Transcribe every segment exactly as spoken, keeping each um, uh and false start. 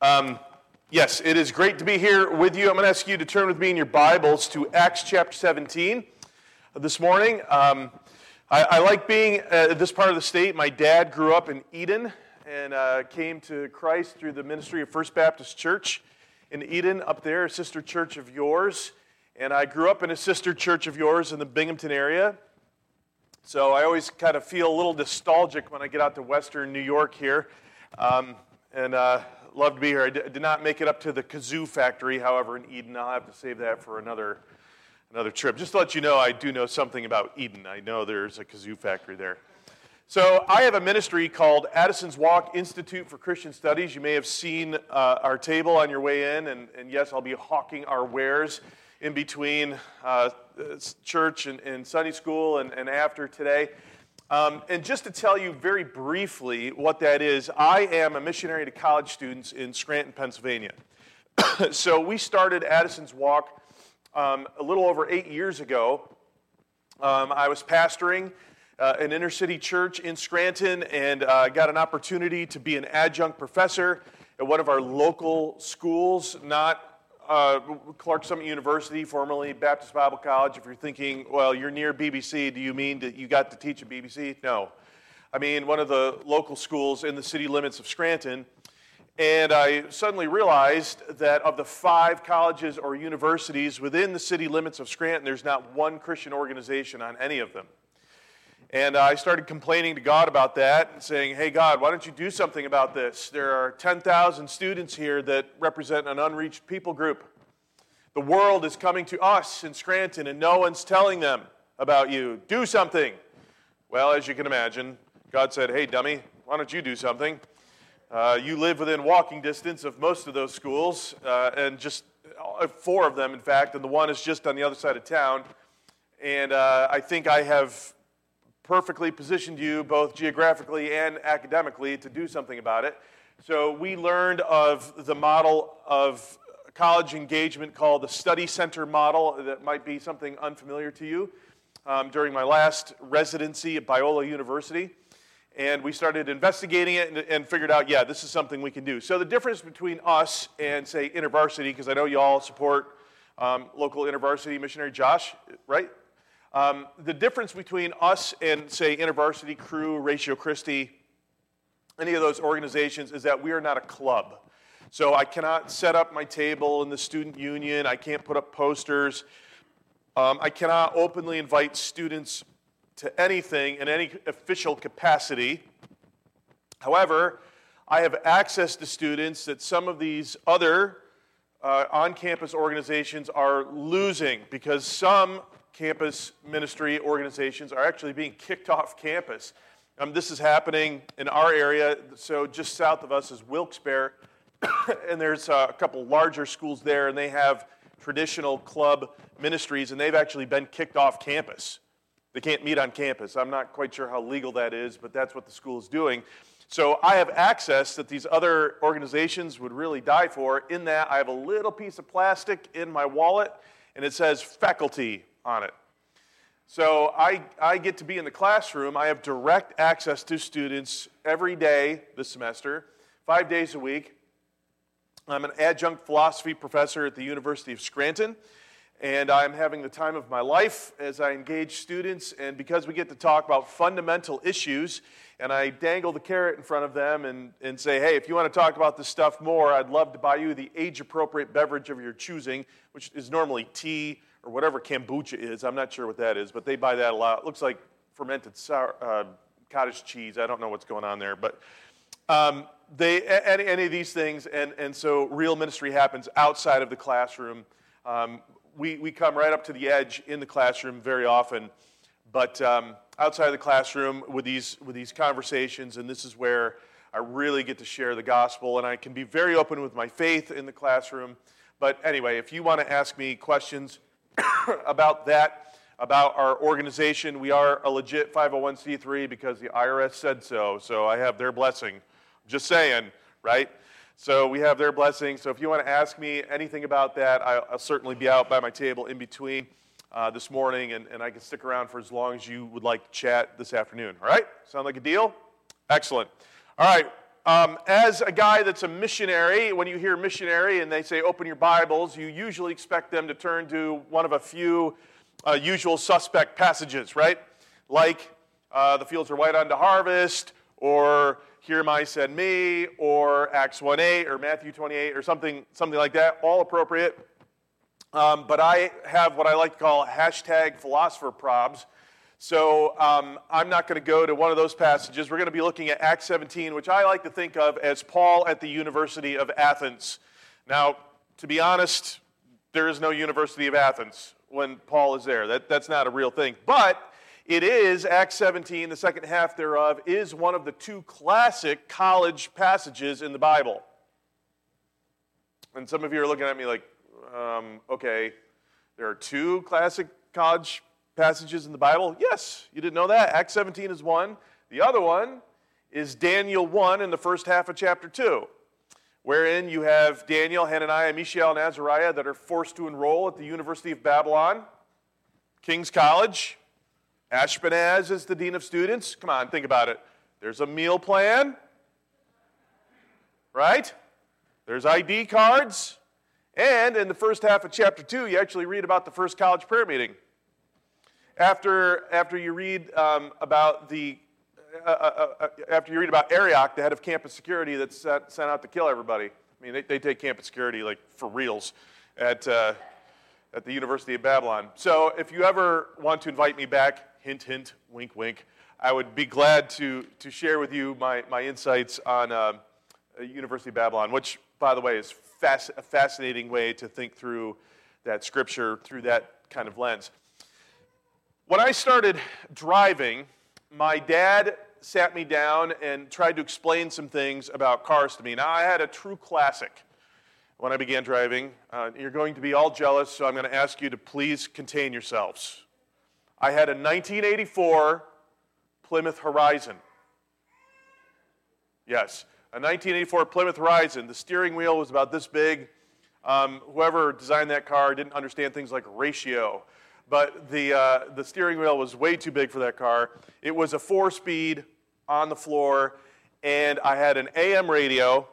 Um, yes, it is great to be here with you. I'm going to ask you to turn with me in your Bibles to Acts chapter seventeen this morning. Um, I, I like being at this part of the state. My dad grew up in Eden and uh, came to Christ through the ministry of First Baptist Church in Eden up there, a sister church of yours. And I grew up in a sister church of yours in the Binghamton area. So I always kind of feel a little nostalgic when I get out to western New York here. Um, and uh, love to be here. I d- did not make it up to the kazoo factory, however, in Eden. I'll have to save that for another another trip. Just to let you know, I do know something about Eden. I know there's a kazoo factory there. So I have a ministry called Addison's Walk Institute for Christian Studies. You may have seen uh, our table on your way in, and, and yes, I'll be hawking our wares in between uh, church and, and Sunday school and, and after today. Um, and just to tell you very briefly what that is, I am a missionary to college students in Scranton, Pennsylvania. So we started Addison's Walk um, a little over eight years ago. Um, I was pastoring uh, an inner city church in Scranton and uh, got an opportunity to be an adjunct professor at one of our local schools, not Uh, Clark Summit University, formerly Baptist Bible College. If you're thinking, well, you're near B B C, do you mean that you got to teach at B B C? No. I mean, one of the local schools in the city limits of Scranton. And I suddenly realized that of the five colleges or universities within the city limits of Scranton, there's not one Christian organization on any of them. And I started complaining to God about that and saying, hey, God, why don't you do something about this? There are ten thousand students here that represent an unreached people group. The world is coming to us in Scranton, and no one's telling them about you. Do something. Well, as you can imagine, God said, hey, dummy, why don't you do something? Uh, you live within walking distance of most of those schools, uh, and just uh, four of them, in fact, and the one is just on the other side of town. And uh, I think I have perfectly positioned you both geographically and academically to do something about it. So we learned of the model of college engagement called the study center model. That might be something unfamiliar to you um, during my last residency at Biola University. And we started investigating it and, and figured out, yeah, this is something we can do. So the difference between us and, say, InterVarsity, because I know you all support um, local InterVarsity missionary Josh, right? Um, the difference between us and, say, InterVarsity, Cru, Ratio Christi, any of those organizations is that we are not a club. So I cannot set up my table in the student union. I can't put up posters. Um, I cannot openly invite students to anything in any official capacity. However, I have access to students that some of these other uh, on-campus organizations are losing because some campus ministry organizations are actually being kicked off campus. Um, this is happening in our area, so just south of us is Wilkes-Barre, and there's uh, a couple larger schools there, and they have traditional club ministries, and they've actually been kicked off campus. They can't meet on campus. I'm not quite sure how legal that is, but that's what the school is doing. So I have access that these other organizations would really die for, in that I have a little piece of plastic in my wallet, and it says faculty on it. So I, I get to be in the classroom. I have direct access to students every day this semester, five days a week. I'm an adjunct philosophy professor at the University of Scranton, and I'm having the time of my life as I engage students, and because we get to talk about fundamental issues, and I dangle the carrot in front of them and, and say, hey, if you want to talk about this stuff more, I'd love to buy you the age-appropriate beverage of your choosing, which is normally tea or whatever kombucha is. I'm not sure what that is, but they buy that a lot. It looks like fermented sour, uh, cottage cheese. I don't know what's going on there. But um, they any, any of these things, and, and so real ministry happens outside of the classroom. Um, we, we come right up to the edge in the classroom very often, but um, outside of the classroom with these, with these conversations, and this is where I really get to share the gospel, and I can be very open with my faith in the classroom. But anyway, if you want to ask me questions about that, about our organization, we are a legit five oh one c three because the I R S said so, so I have their blessing. Just saying, right? So we have their blessing. So if you want to ask me anything about that, I'll, I'll certainly be out by my table in between uh, this morning, and, and I can stick around for as long as you would like to chat this afternoon. All right? Sound like a deal? Excellent. All right. Um, as a guy that's a missionary, when you hear missionary and they say open your Bibles, you usually expect them to turn to one of a few uh, usual suspect passages, right? Like uh, the fields are white unto harvest, or here am I, send me, or Acts one eight, or Matthew twenty-eight, or something, something like that, all appropriate. Um, but I have what I like to call hashtag philosopher probs. So um, I'm not going to go to one of those passages. We're going to be looking at Acts seventeen, which I like to think of as Paul at the University of Athens. Now, to be honest, there is no University of Athens when Paul is there. That, that's not a real thing. But it is, Acts seventeen, the second half thereof, is one of the two classic college passages in the Bible. And some of you are looking at me like, um, okay, there are two classic college passages in the Bible? Yes, you didn't know that. Acts seventeen is one. The other one is Daniel one in the first half of chapter two, wherein you have Daniel, Hananiah, Mishael, and Azariah that are forced to enroll at the University of Babylon, King's College. Ashpenaz is the dean of students. Come on, think about it. There's a meal plan, right? There's I D cards. And in the first half of chapter two, you actually read about the first college prayer After, after you read um, about the, uh, uh, uh, after you read about Arioch, the head of campus security that's sent, sent out to kill everybody. I mean, they, they take campus security like for reals at uh, at the University of Babylon. So if you ever want to invite me back, hint, hint, wink, wink, I would be glad to to share with you my my insights on uh, University of Babylon, which, by the way, is fas- a fascinating way to think through that scripture through that kind of lens. When I started driving, my dad sat me down and tried to explain some things about cars to me. Now, I had a true classic when I began driving. Uh, you're going to be all jealous, so I'm going to ask you to please contain yourselves. I had a nineteen eighty-four Plymouth Horizon. Yes, a nineteen eighty-four Plymouth Horizon. The steering wheel was about this big. Um, whoever designed that car didn't understand things like ratio. But the, uh, the steering wheel was way too big for that car. It was a four-speed on the floor, and I had an A M radio,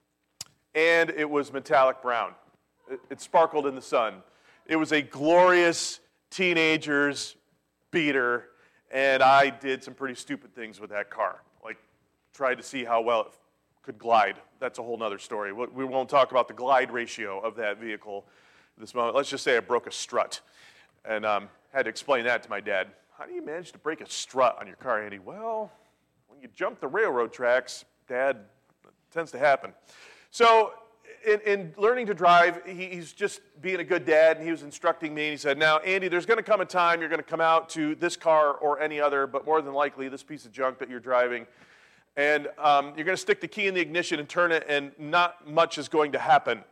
and it was metallic brown. It, it sparkled in the sun. It was a glorious teenager's beater, and I did some pretty stupid things with that car, like tried to see how well it could glide. That's a whole other story. We won't talk about the glide ratio of that vehicle at this moment. Let's just say I broke a strut. And um, had to explain that to my dad. How do you manage to break a strut on your car, Andy? Well, when you jump the railroad tracks, Dad, it tends to happen. So in, in learning to drive, he, he's just being a good dad, and he was instructing me, and he said, now, Andy, there's going to come a time you're going to come out to this car or any other, but more than likely this piece of junk that you're driving, and um, you're going to stick the key in the ignition and turn it, and not much is going to happen.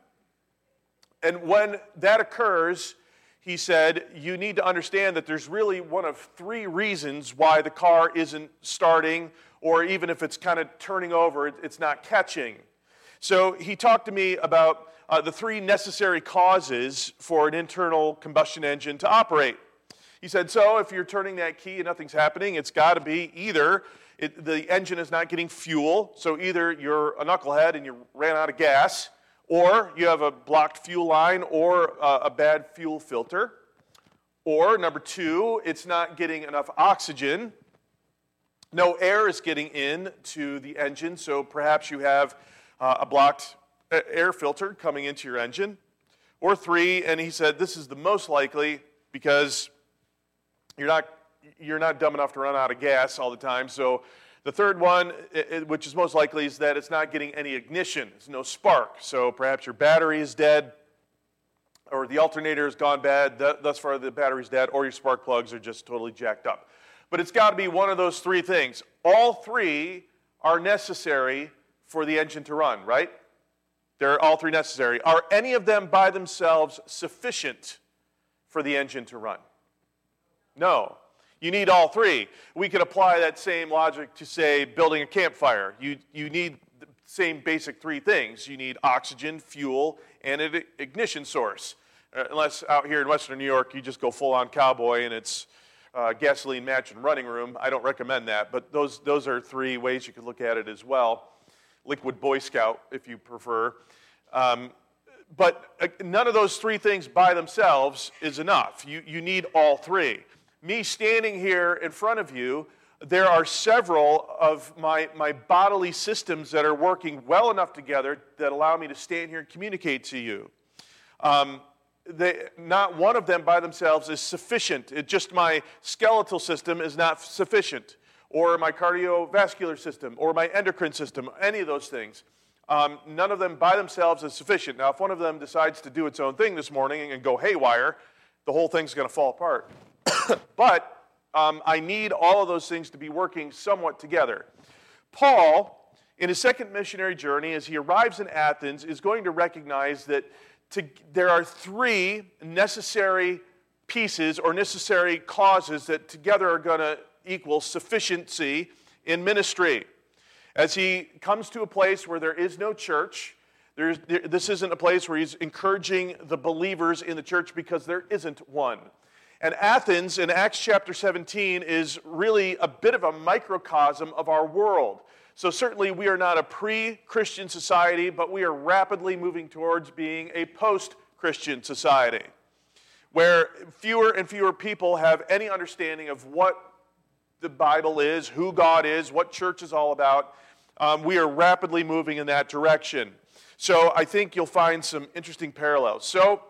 And when that occurs, he said, you need to understand that there's really one of three reasons why the car isn't starting, or even if it's kind of turning over, it's not catching. So he talked to me about uh, the three necessary causes for an internal combustion engine to operate. He said, so if you're turning that key and nothing's happening, it's got to be either it, the engine is not getting fuel, so either you're a knucklehead and you ran out of gas, or you have a blocked fuel line or uh, a bad fuel filter. Or, number two, it's not getting enough oxygen. No air is getting in to the engine, so perhaps you have uh, a blocked air filter coming into your engine. Or three, and he said this is the most likely because you're not, you're not dumb enough to run out of gas all the time, so the third one, which is most likely, is that it's not getting any ignition. There's no spark. So perhaps your battery is dead, or the alternator has gone bad, thus far the battery's dead, or your spark plugs are just totally jacked up. But it's got to be one of those three things. All three are necessary for the engine to run, right? They're all three necessary. Are any of them by themselves sufficient for the engine to run? No. You need all three. We could apply that same logic to, say, building a campfire. You, you need the same basic three things. You need oxygen, fuel, and an ignition source. Uh, unless out here in Western New York, you just go full-on cowboy and it's uh, gasoline match and running room. I don't recommend that, but those, those are three ways you could look at it as well. liquid Boy Scout, if you prefer. Um, but uh, none of those three things by themselves is enough. You, you need all three. Me standing here in front of you, there are several of my, my bodily systems that are working well enough together that allow me to stand here and communicate to you. Um, they, not one of them by themselves is sufficient. It, just my skeletal system is not sufficient, or my cardiovascular system, or my endocrine system, any of those things. Um, none of them by themselves is sufficient. Now, if one of them decides to do its own thing this morning and go haywire, the whole thing's going to fall apart. But Um, I need all of those things to be working somewhat together. Paul, in his second missionary journey, as he arrives in Athens, is going to recognize that to, there are three necessary pieces or necessary causes that together are going to equal sufficiency in ministry. As he comes to a place where there is no church, there's, there, this isn't a place where he's encouraging the believers in the church because there isn't one. And Athens, in Acts chapter seventeen, is really a bit of a microcosm of our world. So certainly we are not a pre-Christian society, but we are rapidly moving towards being a post-Christian society, where fewer and fewer people have any understanding of what the Bible is, who God is, what church is all about. Um, we are rapidly moving in that direction. So I think you'll find some interesting parallels. So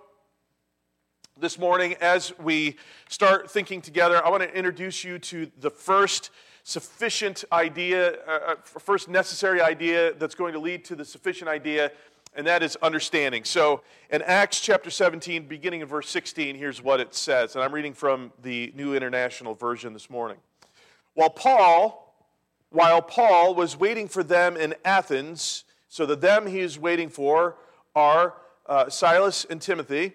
this morning, as we start thinking together, I want to introduce you to the first sufficient idea, uh, first necessary idea that's going to lead to the sufficient idea, and that is understanding. So in Acts chapter seventeen, beginning in verse sixteen, here's what it says, and I'm reading from the New International Version this morning. While Paul, while Paul was waiting for them in Athens, so the them he is waiting for are uh, Silas and Timothy,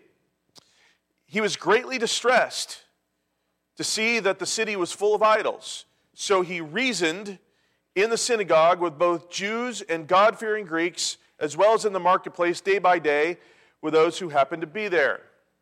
he was greatly distressed to see that the city was full of idols. So he reasoned in the synagogue with both Jews and God-fearing Greeks, as well as in the marketplace day by day with those who happened to be there.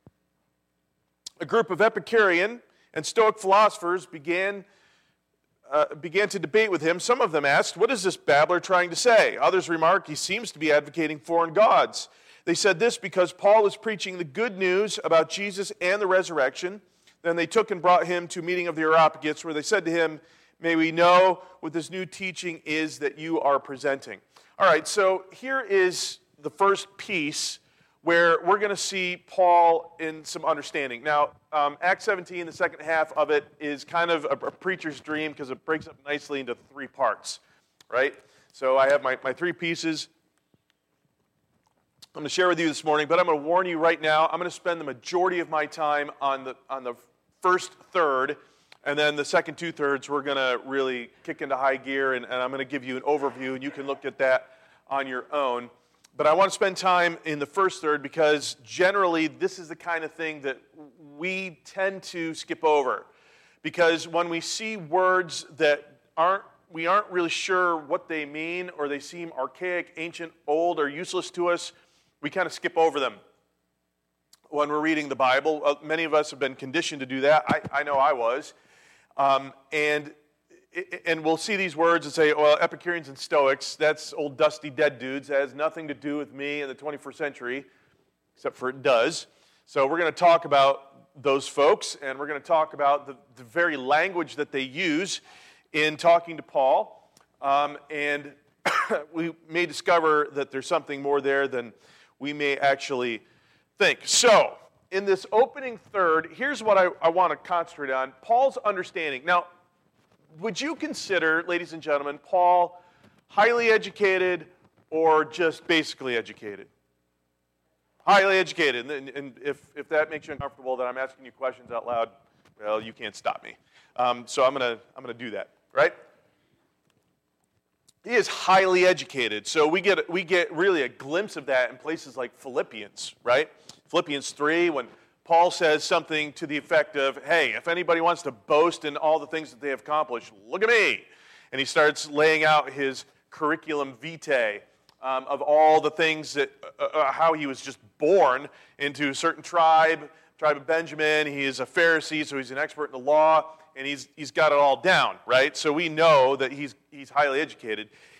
A group of Epicurean and Stoic philosophers began, uh, began to debate with him. Some of them asked, "What is this babbler trying to say?" Others remarked, "He seems to be advocating foreign gods." They said this because Paul was preaching the good news about Jesus and the resurrection. Then they took and brought him to a meeting of the Areopagus, where they said to him, "May we know what this new teaching is that you are presenting." All right, so here is the first piece where we're going to see Paul in some understanding. Now, um, Acts seventeen, the second half of it, is kind of a, a preacher's dream because it breaks up nicely into three parts, right? So I have my, my three pieces I'm going to share with you this morning, but I'm going to warn you right now, I'm going to spend the majority of my time on the on the first third, and then the second two-thirds we're going to really kick into high gear, and, and I'm going to give you an overview, and you can look at that on your own. But I want to spend time in the first third because generally this is the kind of thing that we tend to skip over. Because when we see words that aren't we aren't really sure what they mean, or they seem archaic, ancient, old, or useless to us, we kind of skip over them when we're reading the Bible. Uh, many of us have been conditioned to do that. I, I know I was. Um, and and we'll see these words and say, well, Epicureans and Stoics, that's old dusty dead dudes. That has nothing to do with me in the twenty-first century, except for it does. So we're going to talk about those folks, and we're going to talk about the, the very language that they use in talking to Paul. Um, and we may discover that there's something more there than we may actually think. So, in this opening third, here's what I, I want to concentrate on. Paul's understanding. Now, would you consider, ladies and gentlemen, Paul highly educated or just basically educated? Highly educated. And, and if, if that makes you uncomfortable that I'm asking you questions out loud, well, you can't stop me. Um, so I'm going to I'm going to do that, right? He is highly educated, so we get we get really a glimpse of that in places like Philippians, right? Philippians three, when Paul says something to the effect of, hey, if anybody wants to boast in all the things that they have accomplished, look at me. And he starts laying out his curriculum vitae um, of all the things that, uh, uh, how he was just born into a certain tribe, tribe of Benjamin. He is a Pharisee, so he's an expert in the law. And he's he's got it all down, right? So we know that he's he's highly educated.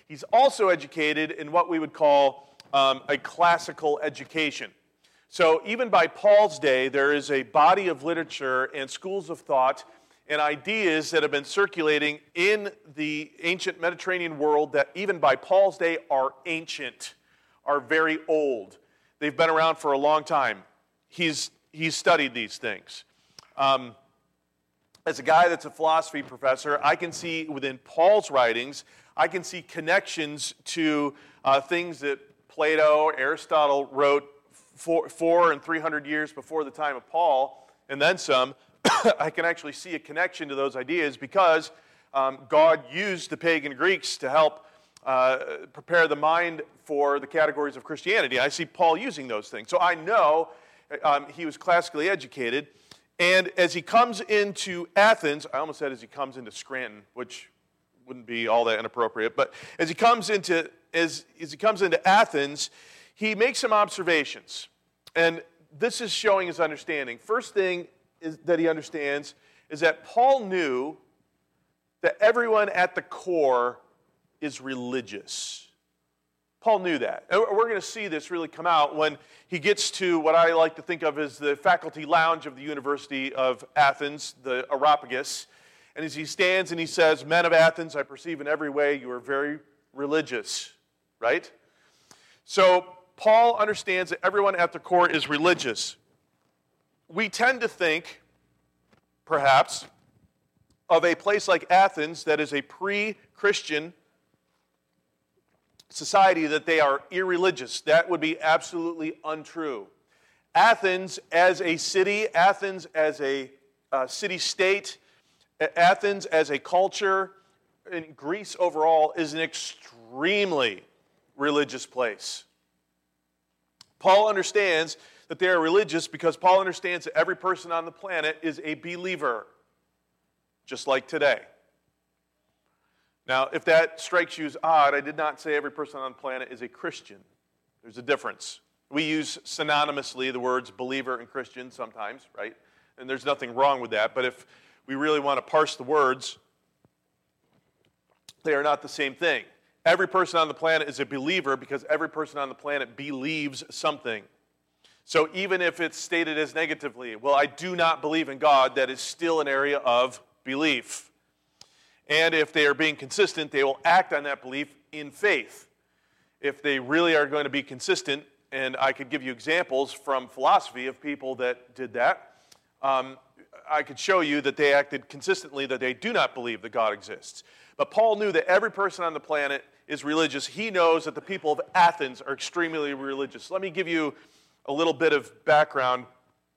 He's also educated in what we would call um, a classical education. So even by Paul's day, there is a body of literature and schools of thought and ideas that have been circulating in the ancient Mediterranean world that even by Paul's day are ancient, are very old. They've been around for a long time. He's, he's studied these things. Um, as a guy that's a philosophy professor, I can see within Paul's writings, I can see connections to uh, things that Plato, Aristotle wrote four, four and three hundred years before the time of Paul, and then some. I can actually see a connection to those ideas because um, God used the pagan Greeks to help uh, prepare the mind for the categories of Christianity. I see Paul using those things. So I know um, he was classically educated. And as he comes into Athens, I almost said as he comes into Scranton, which wouldn't be all that inappropriate, but as he comes into, as, as he comes into Athens, he makes some observations. And this is showing his understanding. First thing is that he understands is that Paul knew that everyone at the core is religious. Paul knew that. And we're going to see this really come out when he gets to what I like to think of as the faculty lounge of the University of Athens, the Areopagus. And as he stands and he says, "Men of Athens, I perceive in every way you are very religious," right? So Paul understands that everyone at the core is religious. We tend to think, perhaps, of a place like Athens that is a pre-Christian society, that they are irreligious. That would be absolutely untrue. Athens as a city, Athens as a uh, city-state, Athens as a culture, and Greece overall is an extremely religious place. Paul understands that they are religious because Paul understands that every person on the planet is a believer, just like today. Now, if that strikes you as odd, I did not say every person on the planet is a Christian. There's a difference. We use synonymously the words believer and Christian sometimes, right? And there's nothing wrong with that. But if we really want to parse the words, they are not the same thing. Every person on the planet is a believer because every person on the planet believes something. So even if it's stated as negatively, well, I do not believe in God, that is still an area of belief. And if they are being consistent, they will act on that belief in faith. If they really are going to be consistent, and I could give you examples from philosophy of people that did that, um, I could show you that they acted consistently, that they do not believe that God exists. But Paul knew that every person on the planet is religious. He knows that the people of Athens are extremely religious. Let me give you a little bit of background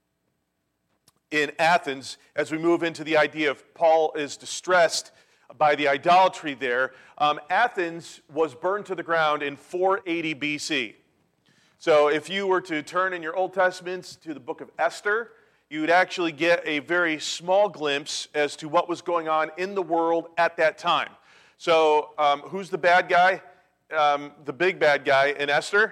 in Athens as we move into the idea of Paul is distressed by the idolatry there. Um, Athens was burned to the ground in four eighty B C. So if you were to turn in your Old Testaments to the book of Esther, you would actually get a very small glimpse as to what was going on in the world at that time. So um, who's the bad guy? Um, the big bad guy in Esther?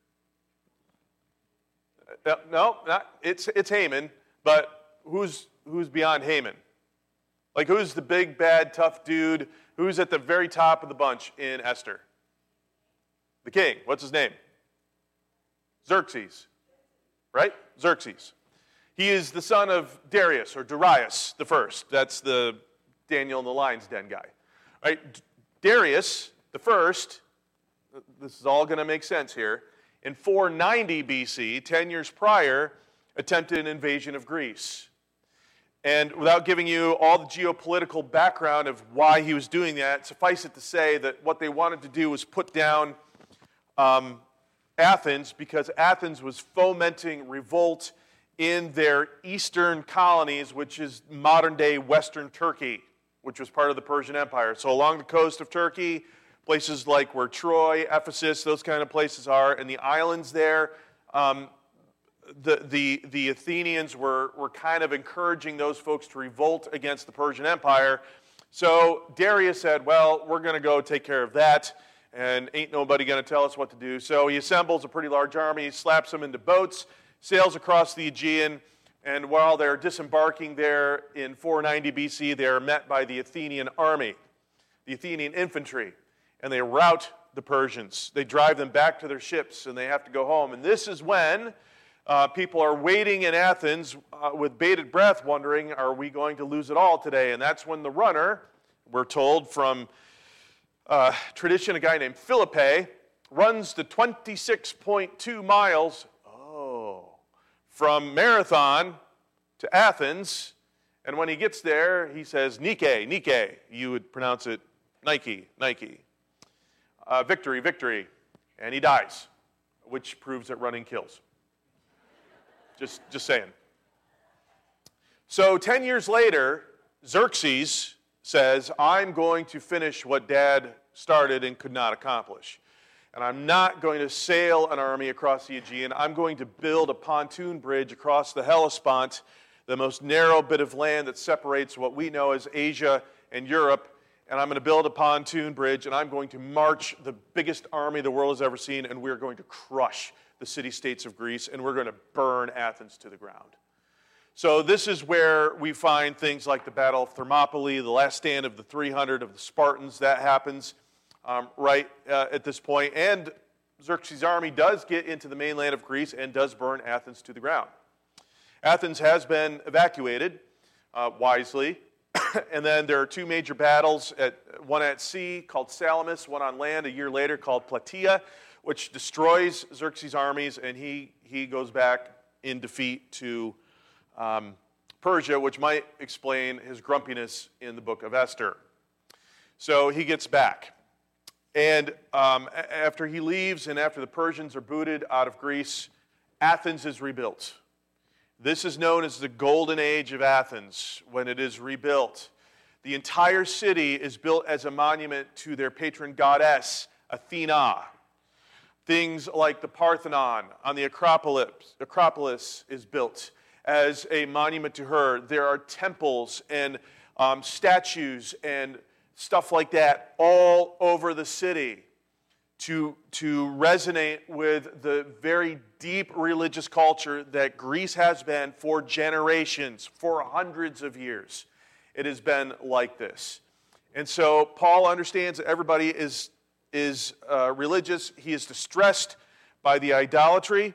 Uh, no, not, it's, it's Haman, but who's, who's beyond Haman? Like, who's the big, bad, tough dude? Who's at the very top of the bunch in Esther? The king. What's his name? Xerxes. Right? Xerxes. He is the son of Darius, or Darius the first. That's the Daniel in the Lion's Den guy. Right? Darius the first, this is all going to make sense here, in four ninety B C, ten years prior, attempted an invasion of Greece. And without giving you all the geopolitical background of why he was doing that, suffice it to say that what they wanted to do was put down um, Athens, because Athens was fomenting revolt in their eastern colonies, which is modern-day Western Turkey, which was part of the Persian Empire. So along the coast of Turkey, places like where Troy, Ephesus, those kind of places are, and the islands there, um, The, the, the Athenians were, were kind of encouraging those folks to revolt against the Persian Empire. So Darius said, well, we're going to go take care of that, and ain't nobody going to tell us what to do. So he assembles a pretty large army, slaps them into boats, sails across the Aegean, and while they're disembarking there in four ninety B C, they are met by the Athenian army, the Athenian infantry. and they rout the Persians. They drive them back to their ships, and they have to go home. And this is when uh, people are waiting in Athens uh, with bated breath, wondering, are we going to lose it all today? And that's when the runner, we're told from uh, tradition, a guy named Philippi, runs the twenty-six point two miles, oh, from Marathon to Athens. And when he gets there, he says, Nike, Nike. You would pronounce it Nike, Nike. Uh, victory, victory. And he dies, which proves that running kills. Just, just saying. So ten years later, Xerxes says, I'm going to finish what Dad started and could not accomplish. And I'm not going to sail an army across the Aegean. I'm going to build a pontoon bridge across the Hellespont, the most narrow bit of land that separates what we know as Asia and Europe. And I'm going to build a pontoon bridge, and I'm going to march the biggest army the world has ever seen, and we're going to crush the city-states of Greece, and we're going to burn Athens to the ground. So this is where we find things like the Battle of Thermopylae, the last stand of the three hundred of the Spartans. That happens um, right uh, at this point. And Xerxes' army does get into the mainland of Greece and does burn Athens to the ground. Athens has been evacuated uh, wisely. And then there are two major battles, at, one at sea called Salamis, one on land a year later called Plataea, which destroys Xerxes' armies, and he, he goes back in defeat to um, Persia, which might explain his grumpiness in the book of Esther. So he gets back. And um, after he leaves and after the Persians are booted out of Greece, Athens is rebuilt. This is known as the Golden Age of Athens, when it is rebuilt. The entire city is built as a monument to their patron goddess, Athena. Things like the Parthenon on the Acropolis, Acropolis is built as a monument to her. There are temples and um, statues and stuff like that all over the city to, to resonate with the very deep religious culture that Greece has been for generations, for hundreds of years. It has been like this. And so Paul understands that everybody is, is uh, religious. He is distressed by the idolatry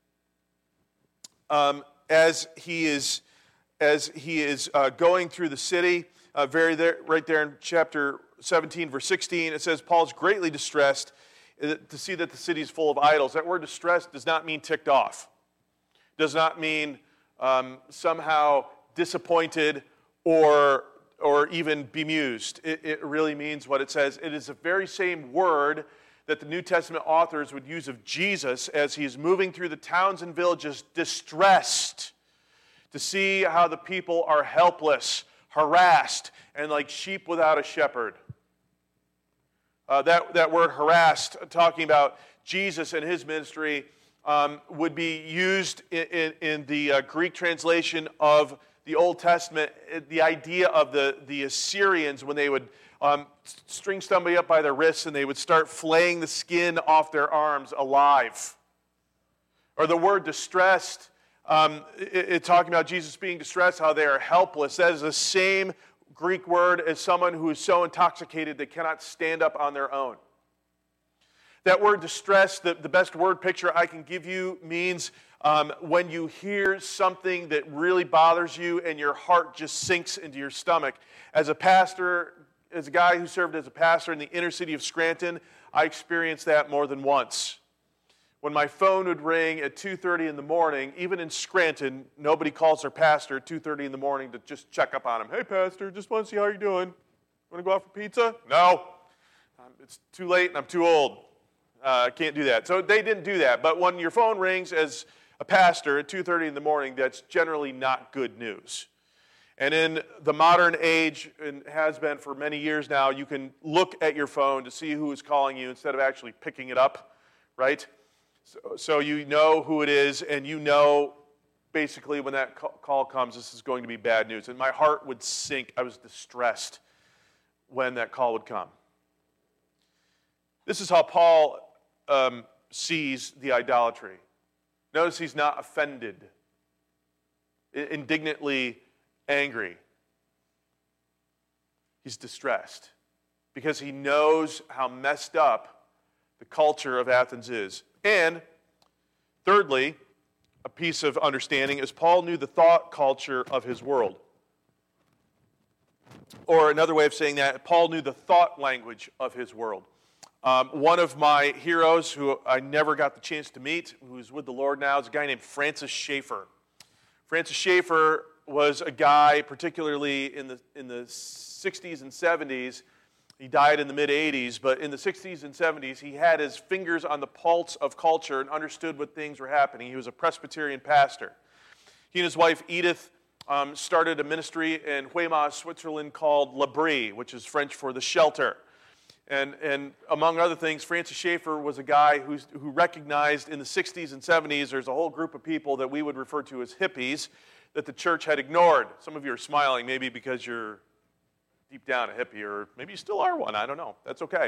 um, as he is, as he is uh, going through the city. Uh, very there, right there in chapter seventeen, verse sixteen, it says, Paul's greatly distressed to see that the city is full of idols. That word distressed does not mean ticked off. Does not mean um, somehow disappointed or, or even bemused. It, it really means what it says. It is the very same word that the New Testament authors would use of Jesus as he's moving through the towns and villages, distressed, to see how the people are helpless, harassed, and like sheep without a shepherd. Uh, that, that word harassed, talking about Jesus and his ministry, um, would be used in, in, in the uh, Greek translation of the Old Testament. The idea of the, the Assyrians, when they would um, string somebody up by their wrists and they would start flaying the skin off their arms alive. Or the word distressed, um, it, it talking about Jesus being distressed, how they are helpless. That is the same Greek word as someone who is so intoxicated they cannot stand up on their own. That word distress, the, the best word picture I can give you, means um, when you hear something that really bothers you and your heart just sinks into your stomach. As a pastor, as a guy who served as a pastor in the inner city of Scranton, I experienced that more than once. When my phone would ring at two thirty in the morning, even in Scranton, nobody calls their pastor at two thirty in the morning to just check up on him. Hey, pastor, just want to see how you're doing. Want to go out for pizza? No. Um, it's too late and I'm too old. I uh, can't do that. So they didn't do that. But when your phone rings as a pastor at two thirty in the morning, that's generally not good news. And in the modern age, and has been for many years now, you can look at your phone to see who is calling you instead of actually picking it up, right? So, so you know who it is, and you know basically when that call comes, this is going to be bad news. And my heart would sink. I was distressed when that call would come. This is how Paul um, sees the idolatry. Notice he's not offended, indignantly angry. He's distressed. because he knows how messed up the culture of Athens is. And thirdly, a piece of understanding is Paul knew the thought culture of his world. Or another way of saying that, Paul knew the thought language of his world. Um, one of my heroes who I never got the chance to meet, who's with the Lord now, is a guy named Francis Schaeffer. Francis Schaeffer was a guy, particularly in the in the sixties and seventies. He died in the mid-eighties, but in the sixties and seventies, he had his fingers on the pulse of culture and understood what things were happening. He was a Presbyterian pastor. He and his wife, Edith, um, started a ministry in Huema, Switzerland called L'Abri, which is French for the shelter. And, and among other things, Francis Schaeffer was a guy who's, who recognized in the sixties and seventies there's a whole group of people that we would refer to as hippies that the church had ignored. Some of you are smiling maybe because you're deep down a hippie, or maybe you still are one. I don't know. That's okay.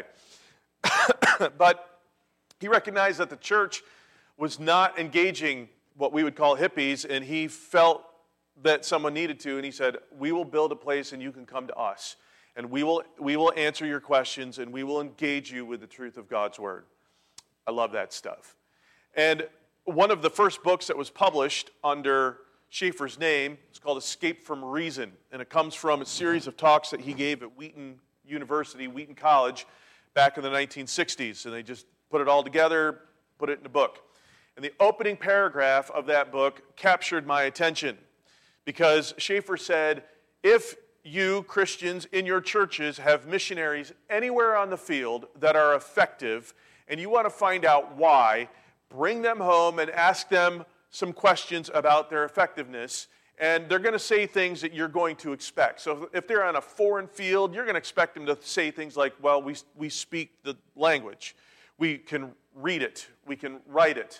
But he recognized that the church was not engaging what we would call hippies, and he felt that someone needed to, and he said, we will build a place and you can come to us. And we will we will answer your questions, and we will engage you with the truth of God's Word. I love that stuff. And one of the first books that was published under Schaeffer's name is called Escape from Reason, and it comes from a series of talks that he gave at Wheaton University, Wheaton College, back in the nineteen sixties. And they just put it all together, put it in a book. And the opening paragraph of that book captured my attention, because Schaeffer said, if you, Christians, in your churches have missionaries anywhere on the field that are effective, and you want to find out why, bring them home and ask them some questions about their effectiveness, and they're going to say things that you're going to expect. So if they're on a foreign field, you're going to expect them to say things like, well, we, we speak the language. We can read it. We can write it.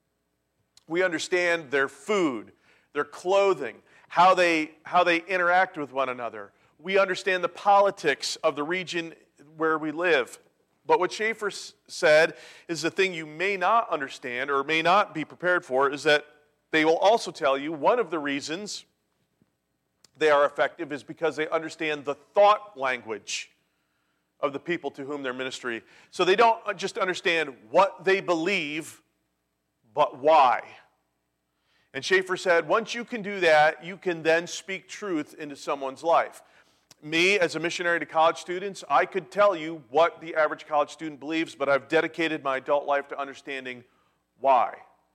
We understand their food, their clothing, how they, how they interact with one another. We understand the politics of the region where we live. But what Schaeffer said is the thing you may not understand or may not be prepared for is that they will also tell you one of the reasons they are effective is because they understand the thought language of the people to whom their ministry. So they don't just understand what they believe, but why. And Schaeffer said, once you can do that, you can then speak truth into someone's life. Me, as a missionary to college students, I could tell you what the average college student believes, but I've dedicated my adult life to understanding why.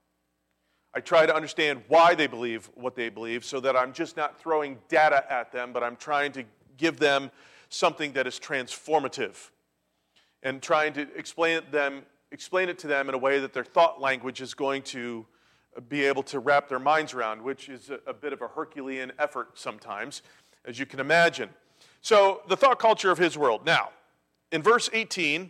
I try to understand why they believe what they believe so that I'm just not throwing data at them, but I'm trying to give them something that is transformative and trying to explain it, them, explain it to them in a way that their thought language is going to be able to wrap their minds around, which is a, a bit of a Herculean effort sometimes, as you can imagine. So the thought culture of his world. Now, in verse eighteen,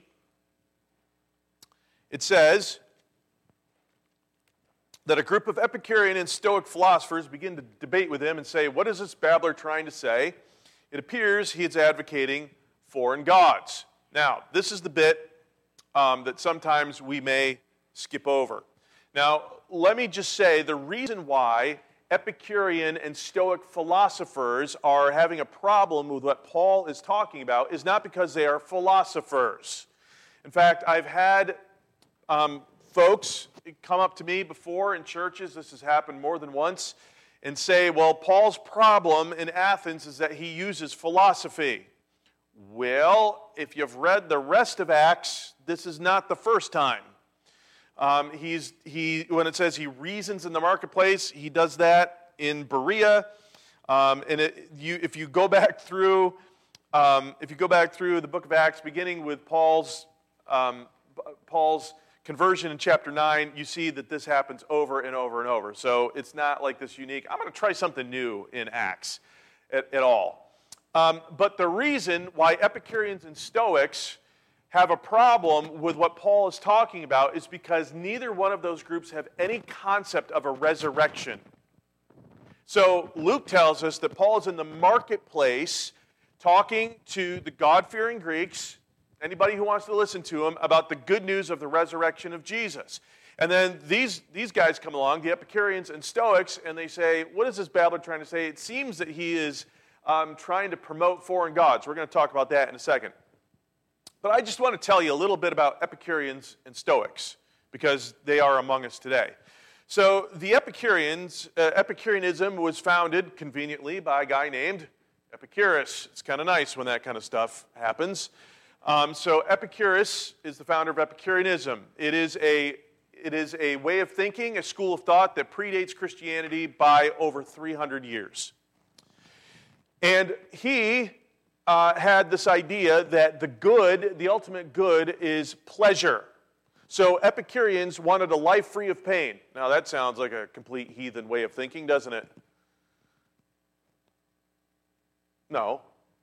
it says that a group of Epicurean and Stoic philosophers begin to debate with him and say, what is this babbler trying to say? It appears he is advocating foreign gods. Now, this is the bit um, that sometimes we may skip over. Now, let me just say the reason why Epicurean and Stoic philosophers are having a problem with what Paul is talking about is not because they are philosophers. In fact, I've had um, folks come up to me before in churches, this has happened more than once, and say, well, Paul's problem in Athens is that he uses philosophy. Well, if you've read the rest of Acts, this is not the first time. Um, he's, he, when it says he reasons in the marketplace, he does that in Berea. Um, and it, you, if you go back through, um, if you go back through the book of Acts, beginning with Paul's, um, Paul's conversion in chapter nine, you see that this happens over and over and over. So it's not like this unique, I'm going to try something new in Acts at, at all. Um, but the reason why Epicureans and Stoics have a problem with what Paul is talking about is because neither one of those groups have any concept of a resurrection. So Luke tells us that Paul is in the marketplace talking to the God-fearing Greeks, anybody who wants to listen to him, about the good news of the resurrection of Jesus. And then these, these guys come along, the Epicureans and Stoics, and they say, what is this babbler trying to say? It seems that he is um, trying to promote foreign gods. We're going to talk about that in a second. But I just want to tell you a little bit about Epicureans and Stoics, because they are among us today. So the Epicureans, uh, Epicureanism was founded conveniently by a guy named Epicurus. It's kind of nice when that kind of stuff happens. Um, so Epicurus is the founder of Epicureanism. It is a it is a way of thinking, a school of thought that predates Christianity by over three hundred years. And he uh, had this idea that the good, the ultimate good, is pleasure. So Epicureans wanted a life free of pain. Now that sounds like a complete heathen way of thinking, doesn't it? No.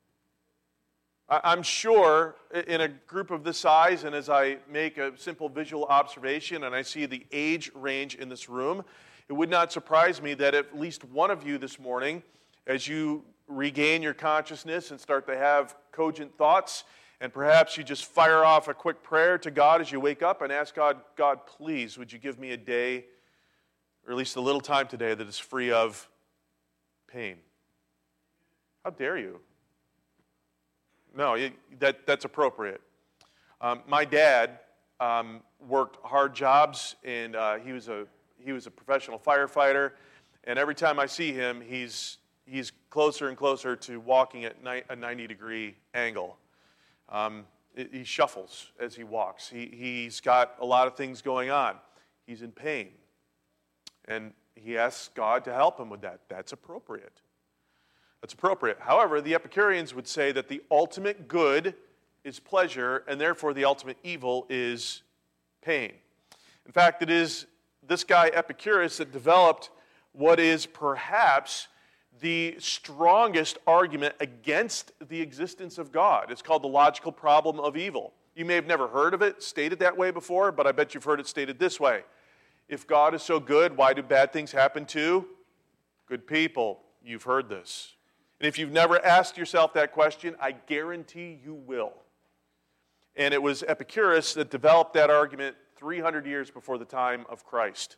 I'm sure in a group of this size, and as I make a simple visual observation and I see the age range in this room, it would not surprise me that at least one of you this morning, as you regain your consciousness and start to have cogent thoughts, and perhaps you just fire off a quick prayer to God as you wake up and ask God, God, please, would you give me a day, or at least a little time today that is free of pain? How dare you? No, that, that's appropriate. Um, my dad um, worked hard jobs, and uh, he was a he was a professional firefighter. And every time I see him, he's he's closer and closer to walking at ni- a ninety degree angle. Um, it, he shuffles as he walks. He he's got a lot of things going on. He's in pain, and he asks God to help him with that. That's appropriate. That's appropriate. However, the Epicureans would say that the ultimate good is pleasure, and therefore the ultimate evil is pain. In fact, it is this guy Epicurus that developed what is perhaps the strongest argument against the existence of God. It's called the logical problem of evil. You may have never heard of it stated that way before, but I bet you've heard it stated this way. If God is so good, why do bad things happen to good people? You've heard this. And if you've never asked yourself that question, I guarantee you will. And it was Epicurus that developed that argument three hundred years before the time of Christ.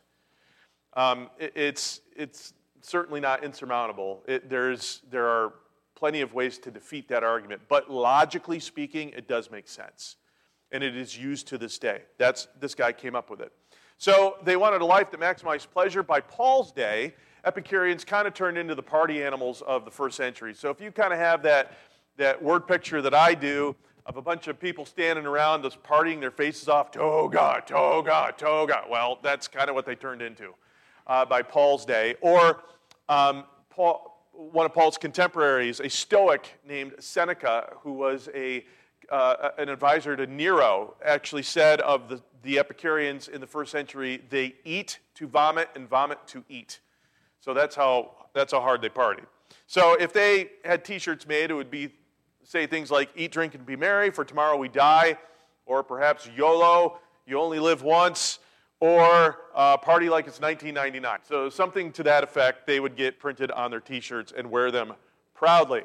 Um, it, it's, it's certainly not insurmountable. It, there's, there are plenty of ways to defeat that argument. But logically speaking, it does make sense. And it is used to this day. That's, this guy came up with it. So they wanted a life that maximized pleasure. By Paul's day, Epicureans kind of turned into the party animals of the first century. So if you kind of have that, that word picture that I do of a bunch of people standing around just partying their faces off, toga, toga, toga. Well, that's kind of what they turned into uh, by Paul's day. Or um, Paul, one of Paul's contemporaries, a Stoic named Seneca, who was a uh, an advisor to Nero, actually said of the, the Epicureans in the first century, they eat to vomit and vomit to eat. So that's how that's how hard they partied. So if they had T-shirts made, it would be say things like "Eat, drink, and be merry, for tomorrow we die," or perhaps "YOLO, you only live once," or uh, "Party like it's nineteen ninety-nine." So something to that effect, they would get printed on their T-shirts and wear them proudly.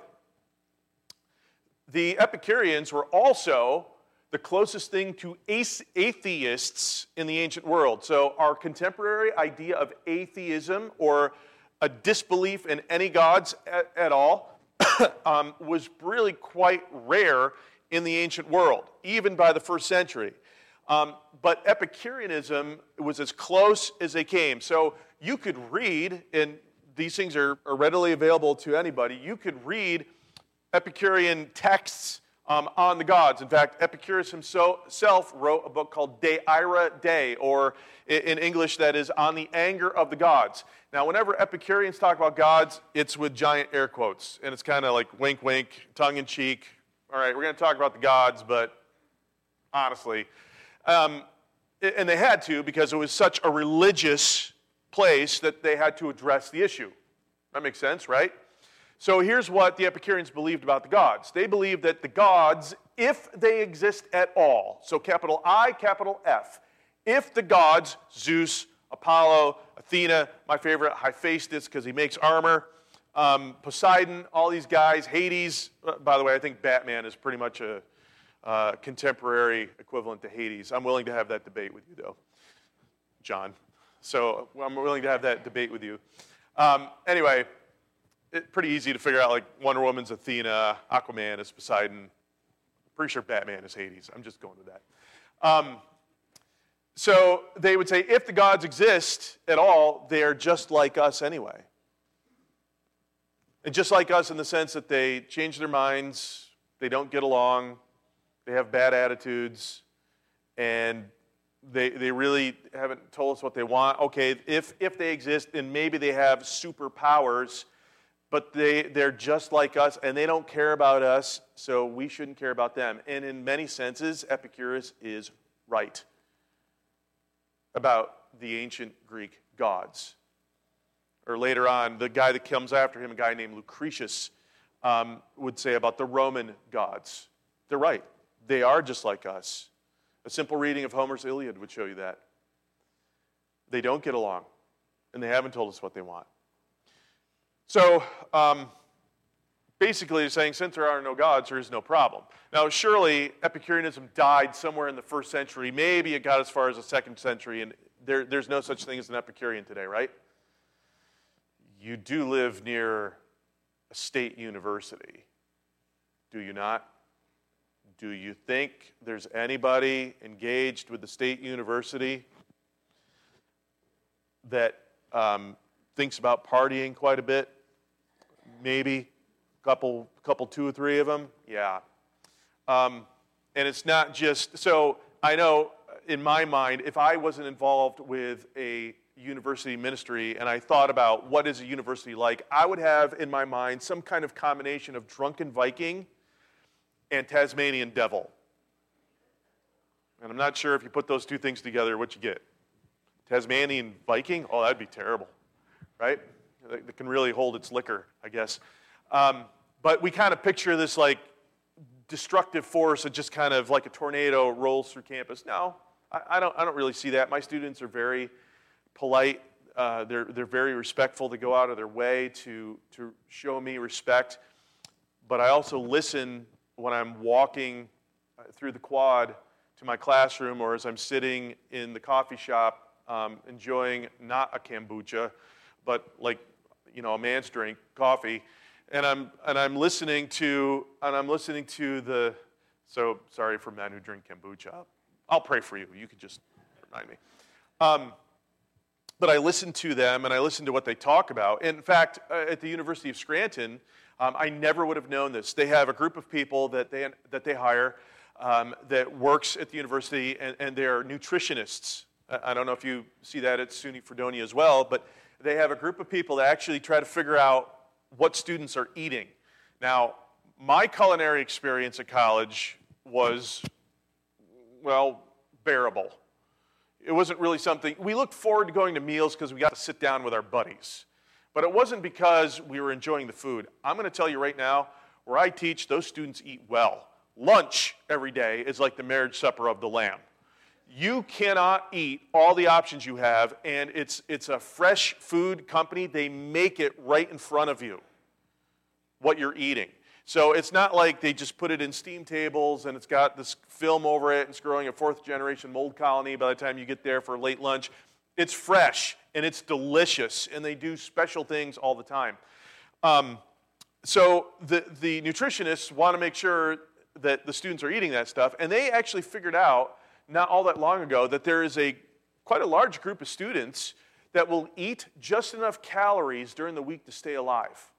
The Epicureans were also the closest thing to atheists in the ancient world. So our contemporary idea of atheism, or a disbelief in any gods at, at all, um, was really quite rare in the ancient world, even by the first century. Um, but Epicureanism was as close as they came. So you could read, and these things are, are readily available to anybody, you could read Epicurean texts Um, on the gods. In fact, Epicurus himself wrote a book called De Ira Dei, or in English that is On the Anger of the Gods. Now, whenever Epicureans talk about gods, it's with giant air quotes, and it's kind of like wink, wink, tongue-in-cheek. All right, we're going to talk about the gods, but honestly. Um, and they had to, because it was such a religious place that they had to address the issue. That makes sense, right? So here's what the Epicureans believed about the gods. They believed that the gods, if they exist at all, so capital I, capital F, if the gods, Zeus, Apollo, Athena, my favorite, Hephaestus, because he makes armor, um, Poseidon, all these guys, Hades, uh, by the way, I think Batman is pretty much a uh, contemporary equivalent to Hades. I'm willing to have that debate with you, though, John. So I'm willing to have that debate with you. Um, anyway, it's pretty easy to figure out, like Wonder Woman's Athena, Aquaman is Poseidon. Pretty sure Batman is Hades. I'm just going with that. Um, so they would say, if the gods exist at all, they're just like us anyway. And just like us in the sense that they change their minds, they don't get along, they have bad attitudes, and they they really haven't told us what they want. Okay, if if they exist, then maybe they have superpowers, but they, they're just like us, and they don't care about us, so we shouldn't care about them. And in many senses, Epicurus is right about the ancient Greek gods. Or later on, the guy that comes after him, a guy named Lucretius, um, would say about the Roman gods. They're right. They are just like us. A simple reading of Homer's Iliad would show you that. They don't get along, and they haven't told us what they want. So, um, basically, they're saying, since there are no gods, there is no problem. Now, surely, Epicureanism died somewhere in the first century. Maybe it got as far as the second century, and there, there's no such thing as an Epicurean today, right? You do live near a state university, do you not? Do you think there's anybody engaged with the state university that um, thinks about partying quite a bit? Maybe a couple, couple, two or three of them? Yeah. Um, and it's not just, so I know in my mind, if I wasn't involved with a university ministry and I thought about what is a university like, I would have in my mind some kind of combination of drunken Viking and Tasmanian devil. And I'm not sure if you put those two things together what you get. Tasmanian Viking? Oh, that'd be terrible, right? That can really hold its liquor, I guess. Um, but we kind of picture this like destructive force that just kind of like a tornado rolls through campus. No, I, I don't. I don't really see that. My students are very polite. Uh, they're they're very respectful. They go out of their way to to show me respect. But I also listen when I'm walking through the quad to my classroom, or as I'm sitting in the coffee shop um, enjoying not a kombucha, but like you know a man's drink, coffee, and I'm and I'm listening to and I'm listening to the. So sorry for men who drink kombucha. I'll pray for you. You could just remind me. Um, But I listen to them, and I listen to what they talk about. In fact, uh, at the University of Scranton, um, I never would have known this. They have a group of people that they, that they hire um, that works at the university, and, and they're nutritionists. I don't know if you see that at SUNY Fredonia as well, but they have a group of people that actually try to figure out what students are eating. Now, my culinary experience at college was, well, bearable. It wasn't really something, we looked forward to going to meals because we got to sit down with our buddies. But it wasn't because we were enjoying the food. I'm going to tell you right now, where I teach, those students eat well. Lunch every day is like the marriage supper of the Lamb. You cannot eat all the options you have, and it's, it's a fresh food company. They make it right in front of you, what you're eating. So it's not like they just put it in steam tables and it's got this film over it and it's growing a fourth generation mold colony by the time you get there for late lunch. It's fresh and it's delicious, and they do special things all the time. Um, so the, the nutritionists want to make sure that the students are eating that stuff, and they actually figured out not all that long ago that there is a quite a large group of students that will eat just enough calories during the week to stay alive,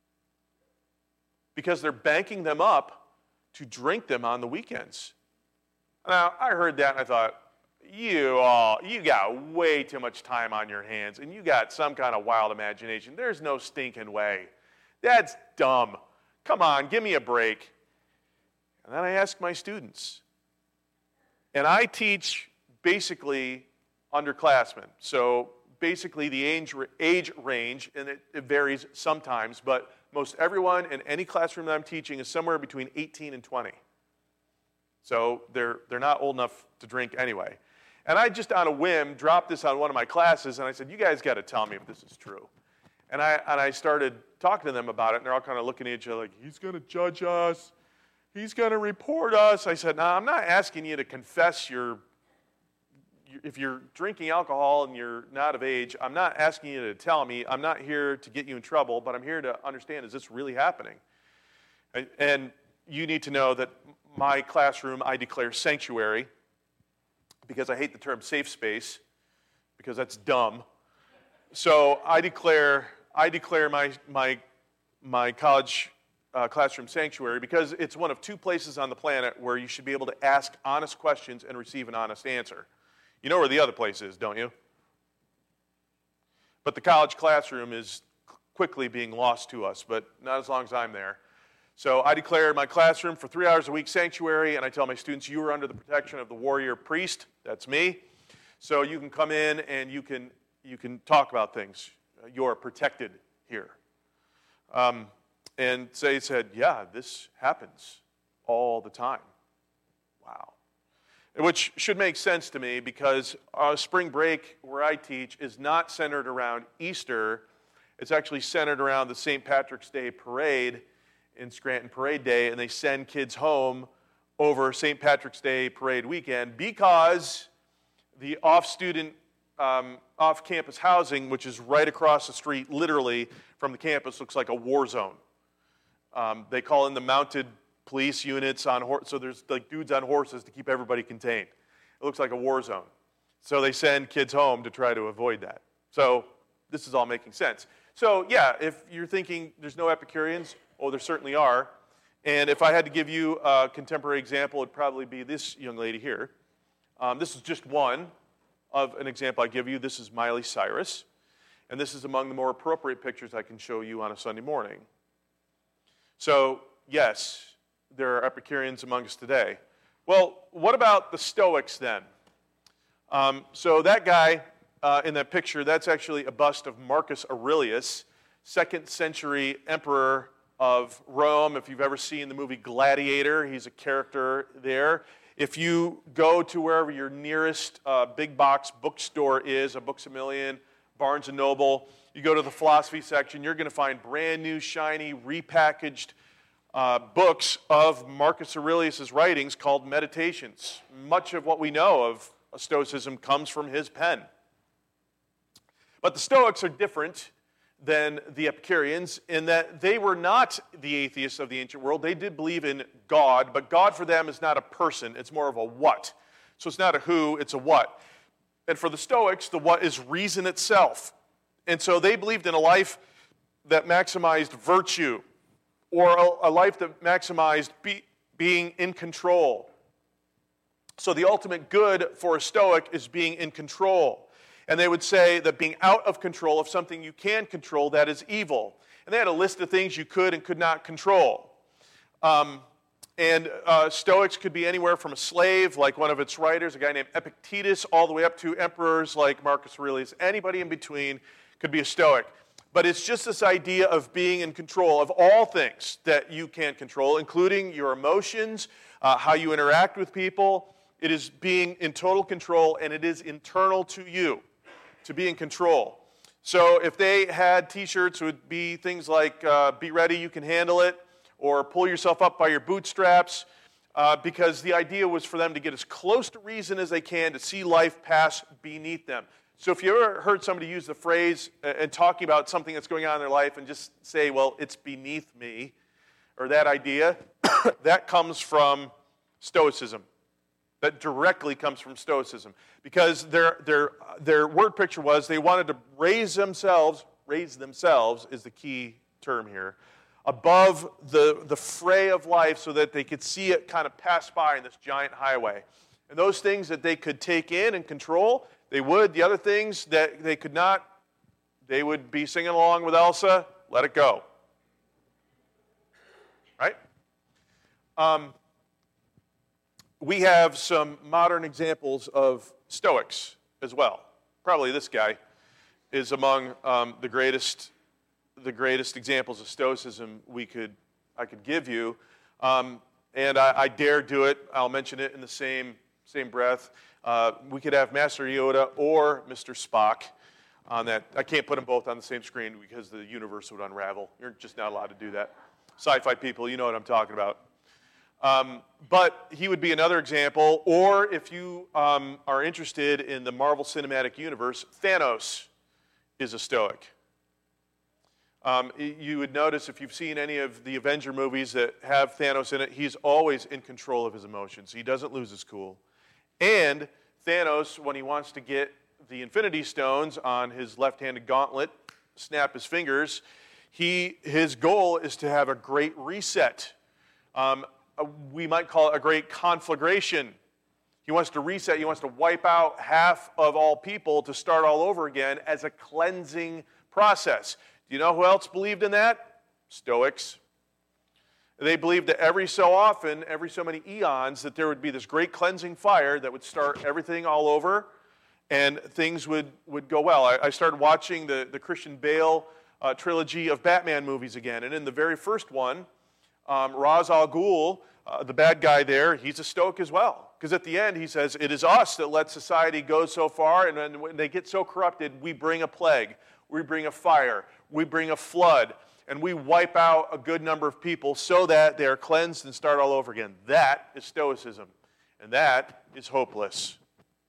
because they're banking them up to drink them on the weekends. Now, I heard that and I thought, you all, you got way too much time on your hands, and you got some kind of wild imagination. There's no stinking way. That's dumb. Come on, give me a break. And then I ask my students. And I teach basically underclassmen. So basically the age, age range, and it, it varies sometimes, but most everyone in any classroom that I'm teaching is somewhere between eighteen and twenty. So they're, they're not old enough to drink anyway. And I just on a whim dropped this on one of my classes, and I said, you guys got to tell me if this is true. And I, and I started talking to them about it, and they're all kind of looking at each other like, he's going to judge us. He's going to report us. I said, no, I'm not asking you to confess your, if you're drinking alcohol and you're not of age, I'm not asking you to tell me. I'm not here to get you in trouble, but I'm here to understand, is this really happening? And, and you need to know that my classroom I declare sanctuary because I hate the term safe space because that's dumb. So I declare I declare my my my college uh, classroom sanctuary because it's one of two places on the planet where you should be able to ask honest questions and receive an honest answer. You know where the other place is, don't you? But the college classroom is quickly being lost to us, but not as long as I'm there. So I declare my classroom for three hours a week sanctuary, and I tell my students, you are under the protection of the warrior priest. That's me. So you can come in and you can you can talk about things. You're protected here. Um, and they said, yeah, this happens all the time. Wow. Which should make sense to me because uh, spring break, where I teach, is not centered around Easter. It's actually centered around the Saint Patrick's Day parade in Scranton Parade Day, and they send kids home over Saint Patrick's Day parade weekend because the off-student, um, off-campus housing, which is right across the street, literally, from the campus, looks like a war zone. Um, they call in the mounted police units on horse, so there's like dudes on horses to keep everybody contained. It looks like a war zone. So they send kids home to try to avoid that. So this is all making sense. So yeah, if you're thinking there's no Epicureans, oh, there certainly are. And if I had to give you a contemporary example, it'd probably be this young lady here. Um, this is just one of an example I give you. This is Miley Cyrus. And this is among the more appropriate pictures I can show you on a Sunday morning. So, yes, there are Epicureans among us today. Well, what about the Stoics then? Um, so that guy uh, in that picture, that's actually a bust of Marcus Aurelius, second century emperor of Rome. If you've ever seen the movie Gladiator, he's a character there. If you go to wherever your nearest uh, big box bookstore is, a Books A Million, Barnes and Noble, you go to the philosophy section, you're going to find brand new, shiny, repackaged uh, books of Marcus Aurelius' writings called Meditations. Much of what we know of Stoicism comes from his pen. But the Stoics are different than the Epicureans in that they were not the atheists of the ancient world. They did believe in God, but God for them is not a person. It's more of a what. So it's not a who, it's a what. And for the Stoics, the what is reason itself. And so they believed in a life that maximized virtue, or a, a life that maximized be, being in control. So the ultimate good for a Stoic is being in control. And they would say that being out of control of something you can control, that is evil. And they had a list of things you could and could not control. Um, and uh, Stoics could be anywhere from a slave, like one of its writers, a guy named Epictetus, all the way up to emperors like Marcus Aurelius. Anybody in between could be a Stoic. But it's just this idea of being in control of all things that you can control, including your emotions, uh, how you interact with people. It is being in total control, and it is internal to you to be in control. So if they had t-shirts, it would be things like, uh, be ready, you can handle it, or pull yourself up by your bootstraps, uh, because the idea was for them to get as close to reason as they can to see life pass beneath them. So if you ever heard somebody use the phrase uh, and talking about something that's going on in their life and just say, well, it's beneath me, or that idea, that comes from Stoicism. That directly comes from Stoicism. Because their, their, their word picture was they wanted to raise themselves, raise themselves is the key term here, above the, the fray of life so that they could see it kind of pass by in this giant highway. And those things that they could take in and control, they would. The other things that they could not, they would be singing along with Elsa, let it go. Right? Um, we have some modern examples of Stoics as well. Probably this guy is among um, the greatest, the greatest examples of Stoicism we could, I could give you. Um, and I, I dare do it. I'll mention it in the same, same breath. Uh, we could have Master Yoda or Mister Spock on that. I can't put them both on the same screen because the universe would unravel. You're just not allowed to do that. Sci-fi people, you know what I'm talking about. Um, but he would be another example. Or if you um, are interested in the Marvel Cinematic Universe, Thanos is a Stoic. Um, you would notice if you've seen any of the Avenger movies that have Thanos in it, he's always in control of his emotions. He doesn't lose his cool. And Thanos, when he wants to get the Infinity Stones on his left-handed gauntlet, snap his fingers, he, his goal is to have a great reset. Um, we might call it a great conflagration. He wants to reset. He wants to wipe out half of all people to start all over again as a cleansing process. Do you know who else believed in that? Stoics. They believed that every so often, every so many eons, that there would be this great cleansing fire that would start everything all over, and things would, would go well. I, I started watching the, the Christian Bale uh, trilogy of Batman movies again, and in the very first one, um, Ra's al Ghul, uh, the bad guy there, he's a Stoic as well. Because at the end, he says, it is us that let society go so far, and then when they get so corrupted, we bring a plague, we bring a fire, we bring a flood, and we wipe out a good number of people so that they are cleansed and start all over again. That is Stoicism, and that is hopeless.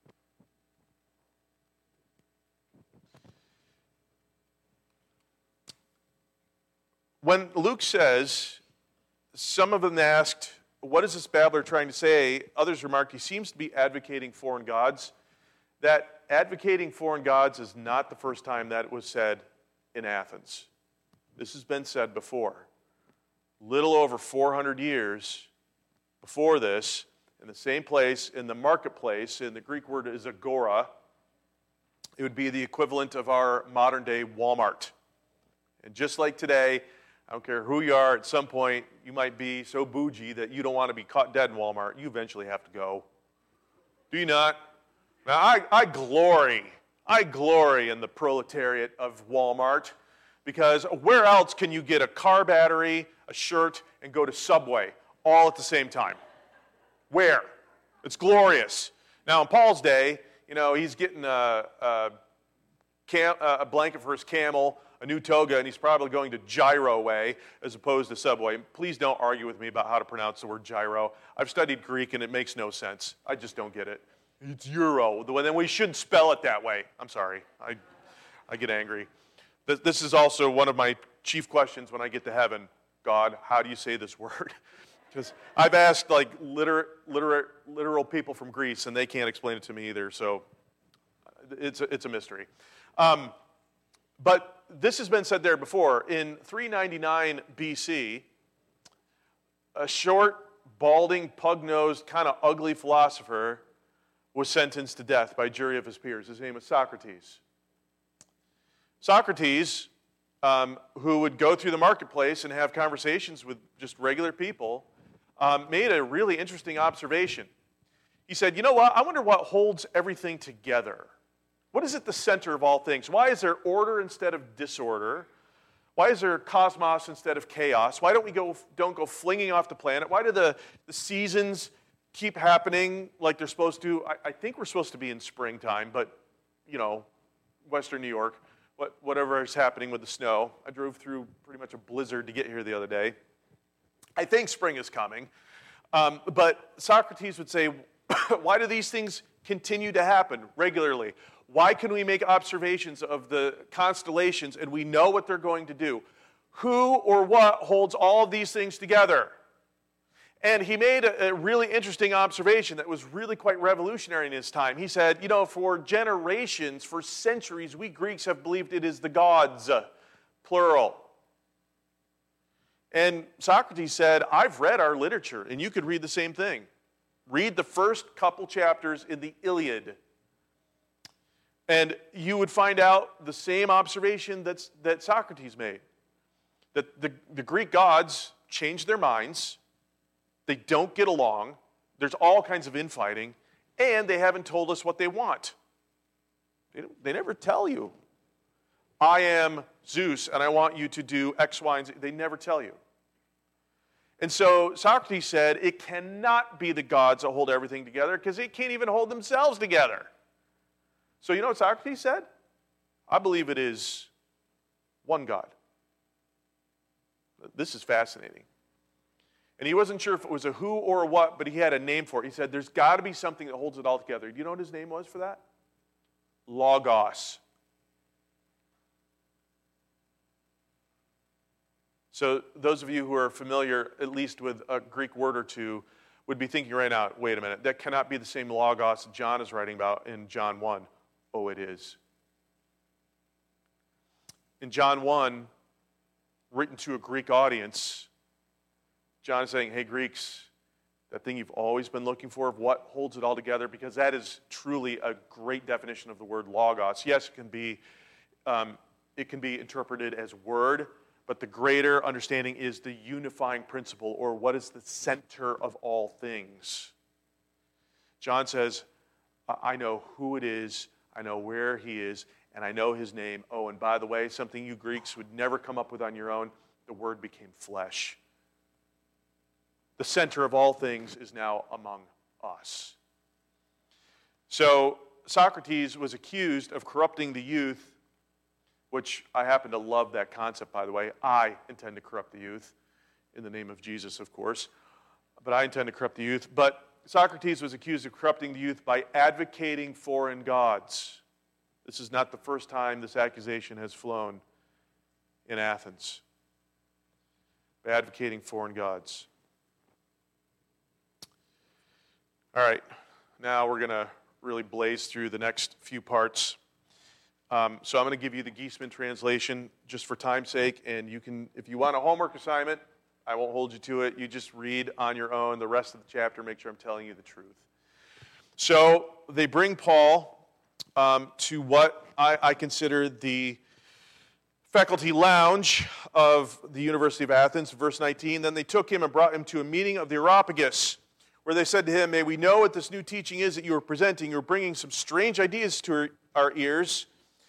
When Luke says, some of them asked, what is this babbler trying to say? Others remarked, he seems to be advocating foreign gods. That advocating foreign gods is not the first time that it was said in Athens. This has been said before. Little over four hundred years before this, in the same place, in the marketplace, and the Greek word is agora, it would be the equivalent of our modern-day Walmart. And just like today, I don't care who you are, at some point, you might be so bougie that you don't want to be caught dead in Walmart. You eventually have to go. Do you not? Now, I, I glory, I glory in the proletariat of Walmart, because where else can you get a car battery, a shirt, and go to Subway all at the same time? Where? It's glorious. Now, in Paul's day, you know, he's getting a, a, cam, a blanket for his camel, a new toga, and he's probably going to Gyro Way as opposed to Subway. Please don't argue with me about how to pronounce the word gyro. I've studied Greek, and it makes no sense. I just don't get it. It's Euro. Then we shouldn't spell it that way. I'm sorry. I, I get angry. This is also one of my chief questions when I get to heaven. God, how do you say this word? Because I've asked like liter, liter, literal people from Greece, and they can't explain it to me either. So it's a, it's a mystery. Um, but this has been said there before. In three ninety-nine B C, a short, balding, pug-nosed, kind of ugly philosopher was sentenced to death by a jury of his peers. His name was Socrates. Socrates, um, who would go through the marketplace and have conversations with just regular people, um, made a really interesting observation. He said, you know what, I wonder what holds everything together. What is at the center of all things? Why is there order instead of disorder? Why is there cosmos instead of chaos? Why don't we go, don't go flinging off the planet? Why do the, the seasons keep happening like they're supposed to? I, I think we're supposed to be in springtime, but, you know, Western New York, what, whatever is happening with the snow. I drove through pretty much a blizzard to get here the other day. I think spring is coming. Um, but Socrates would say, why do these things continue to happen regularly? Why can we make observations of the constellations and we know what they're going to do? Who or what holds all of these things together? And he made a, a really interesting observation that was really quite revolutionary in his time. He said, you know, for generations, for centuries, we Greeks have believed it is the gods, plural. And Socrates said, I've read our literature, and you could read the same thing. Read the first couple chapters in the Iliad, and you would find out the same observation that's, that Socrates made. That the, the Greek gods changed their minds, they don't get along, there's all kinds of infighting, and they haven't told us what they want. They, they never tell you. I am Zeus, and I want you to do X, Y, and Z. They never tell you. And so Socrates said, it cannot be the gods that hold everything together because they can't even hold themselves together. So you know what Socrates said? I believe it is one God. This is fascinating. And he wasn't sure if it was a who or a what, but he had a name for it. He said, there's got to be something that holds it all together. Do you know what his name was for that? Logos. So those of you who are familiar, at least with a Greek word or two, would be thinking right now, wait a minute, that cannot be the same logos that John is writing about in John one. Oh, it is. In John one, written to a Greek audience, John is saying, hey, Greeks, that thing you've always been looking for, of what holds it all together, because that is truly a great definition of the word logos. Yes, it can be, um, it can be interpreted as word, but the greater understanding is the unifying principle, or what is the center of all things. John says, I know who it is, I know where he is, and I know his name. Oh, and by the way, something you Greeks would never come up with on your own, the Word became flesh. The center of all things is now among us. So Socrates was accused of corrupting the youth, which I happen to love that concept, by the way. I intend to corrupt the youth, in the name of Jesus, of course. But I intend to corrupt the youth. But Socrates was accused of corrupting the youth by advocating foreign gods. This is not the first time this accusation has flown in Athens. By advocating foreign gods. All right, now we're going to really blaze through the next few parts. Um, so I'm going to give you the Geisman translation just for time's sake, and you can, if you want a homework assignment, I won't hold you to it. You just read on your own the rest of the chapter, make sure I'm telling you the truth. So they bring Paul um, to what I, I consider the faculty lounge of the University of Athens, verse nineteen. Then they took him and brought him to a meeting of the Areopagus, where they said to him, may we know what this new teaching is that you are presenting. You're bringing some strange ideas to our, our ears,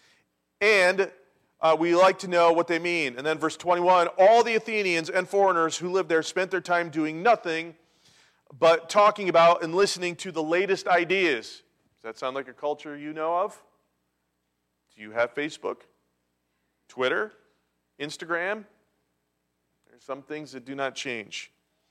and uh, we like to know what they mean. And then verse twenty-one, all the Athenians and foreigners who lived there spent their time doing nothing but talking about and listening to the latest ideas. Does that sound like a culture you know of? Do you have Facebook, Twitter, Instagram? There's some things that do not change.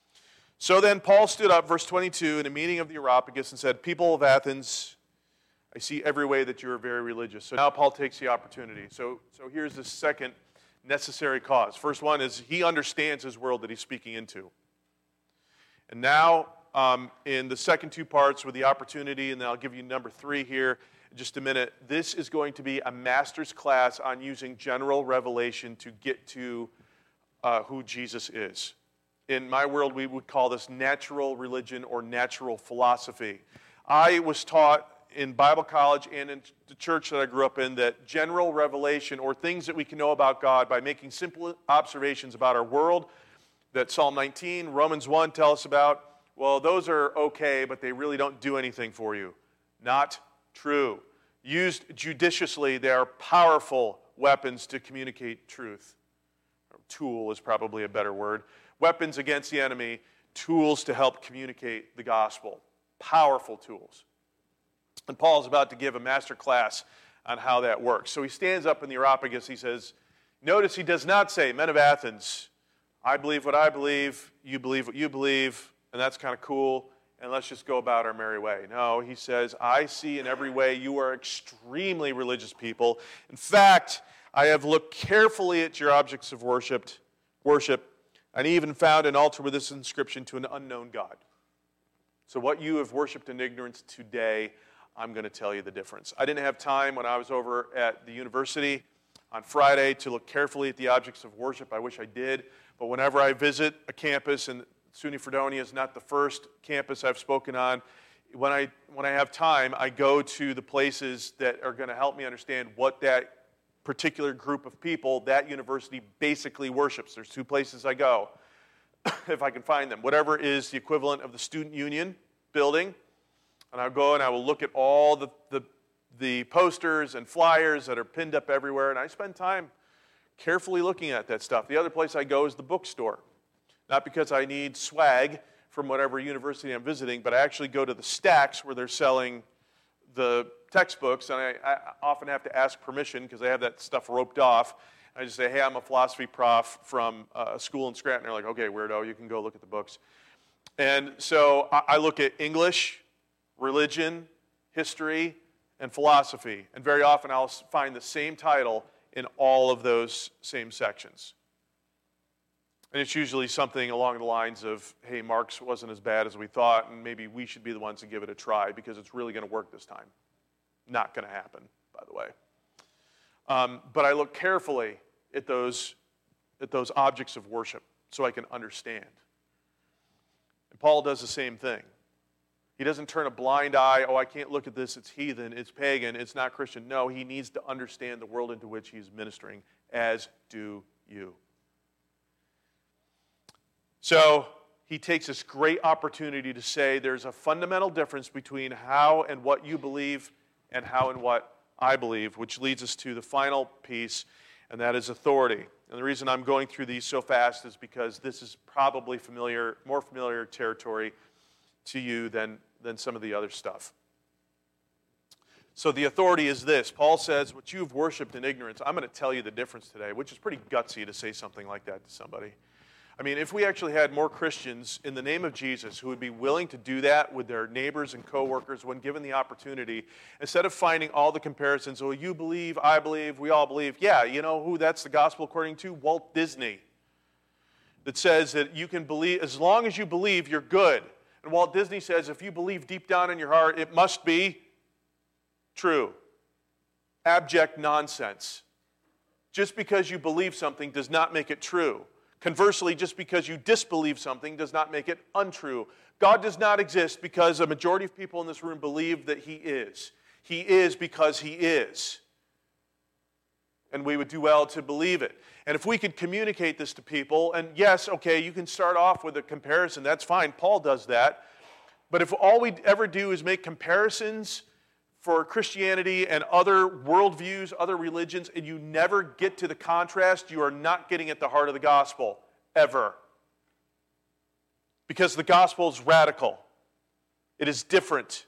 So then Paul stood up, verse twenty-two, in a meeting of the Areopagus and said, people of Athens, I see every way that you are very religious. So now Paul takes the opportunity. So, so here's the second necessary cause. First one is he understands his world that he's speaking into. And now um, in the second two parts with the opportunity, and then I'll give you number three here in just a minute, this is going to be a master's class on using general revelation to get to uh, who Jesus is. In my world, we would call this natural religion or natural philosophy. I was taught in Bible college and in the church that I grew up in that general revelation, or things that we can know about God by making simple observations about our world, that Psalm nineteen, Romans one tell us about, well, those are okay, but they really don't do anything for you. Not true. Used judiciously, they are powerful weapons to communicate truth. Tool is probably a better word. Weapons against the enemy, tools to help communicate the gospel. Powerful tools. And Paul's about to give a master class on how that works. So he stands up in the Areopagus. He says, notice he does not say, men of Athens, I believe what I believe, you believe what you believe, and that's kind of cool, and let's just go about our merry way. No, he says, I see in every way you are extremely religious people. In fact, I have looked carefully at your objects of worship, worship, and even found an altar with this inscription, to an unknown God. So what you have worshipped in ignorance today, I'm going to tell you the difference. I didn't have time when I was over at the university on Friday to look carefully at the objects of worship. I wish I did. But whenever I visit a campus, and SUNY Fredonia is not the first campus I've spoken on, when I, when I have time, I go to the places that are going to help me understand what that particular group of people, that university basically worships. There's two places I go, if I can find them. Whatever is the equivalent of the student union building, and I'll go and I will look at all the, the, the posters and flyers that are pinned up everywhere, and I spend time carefully looking at that stuff. The other place I go is the bookstore. Not because I need swag from whatever university I'm visiting, but I actually go to the stacks where they're selling the textbooks, and I, I often have to ask permission because I have that stuff roped off. I just say, hey, I'm a philosophy prof from a school in Scranton. They're like, okay, weirdo, you can go look at the books. And so I, I look at English, religion, history, and philosophy. And very often I'll find the same title in all of those same sections. And it's usually something along the lines of, hey, Mark's wasn't as bad as we thought, and maybe we should be the ones to give it a try because it's really going to work this time. Not going to happen, by the way. Um, but I look carefully at those, at those objects of worship so I can understand. And Paul does the same thing. He doesn't turn a blind eye, oh, I can't look at this, it's heathen, it's pagan, it's not Christian. No, he needs to understand the world into which he's ministering, as do you. So he takes this great opportunity to say there's a fundamental difference between how and what you believe and how and what I believe, which leads us to the final piece, and that is authority. And the reason I'm going through these so fast is because this is probably familiar, more familiar territory to you than, than some of the other stuff. So the authority is this. Paul says, what you've worshipped in ignorance, I'm going to tell you the difference today, which is pretty gutsy to say something like that to somebody. I mean, if we actually had more Christians in the name of Jesus who would be willing to do that with their neighbors and coworkers when given the opportunity, instead of finding all the comparisons, oh, you believe, I believe, we all believe. Yeah, you know who that's the gospel according to? Walt Disney. That says that you can believe, as long as you believe, you're good. And Walt Disney says if you believe deep down in your heart, it must be true. Abject nonsense. Just because you believe something does not make it true. Conversely, just because you disbelieve something does not make it untrue. God does not exist because a majority of people in this room believe that he is. He is because he is. And we would do well to believe it. And if we could communicate this to people, and yes, okay, you can start off with a comparison, that's fine. Paul does that. But if all we ever do is make comparisons for Christianity and other worldviews, other religions, and you never get to the contrast, you are not getting at the heart of the gospel, ever. Because the gospel is radical. It is different.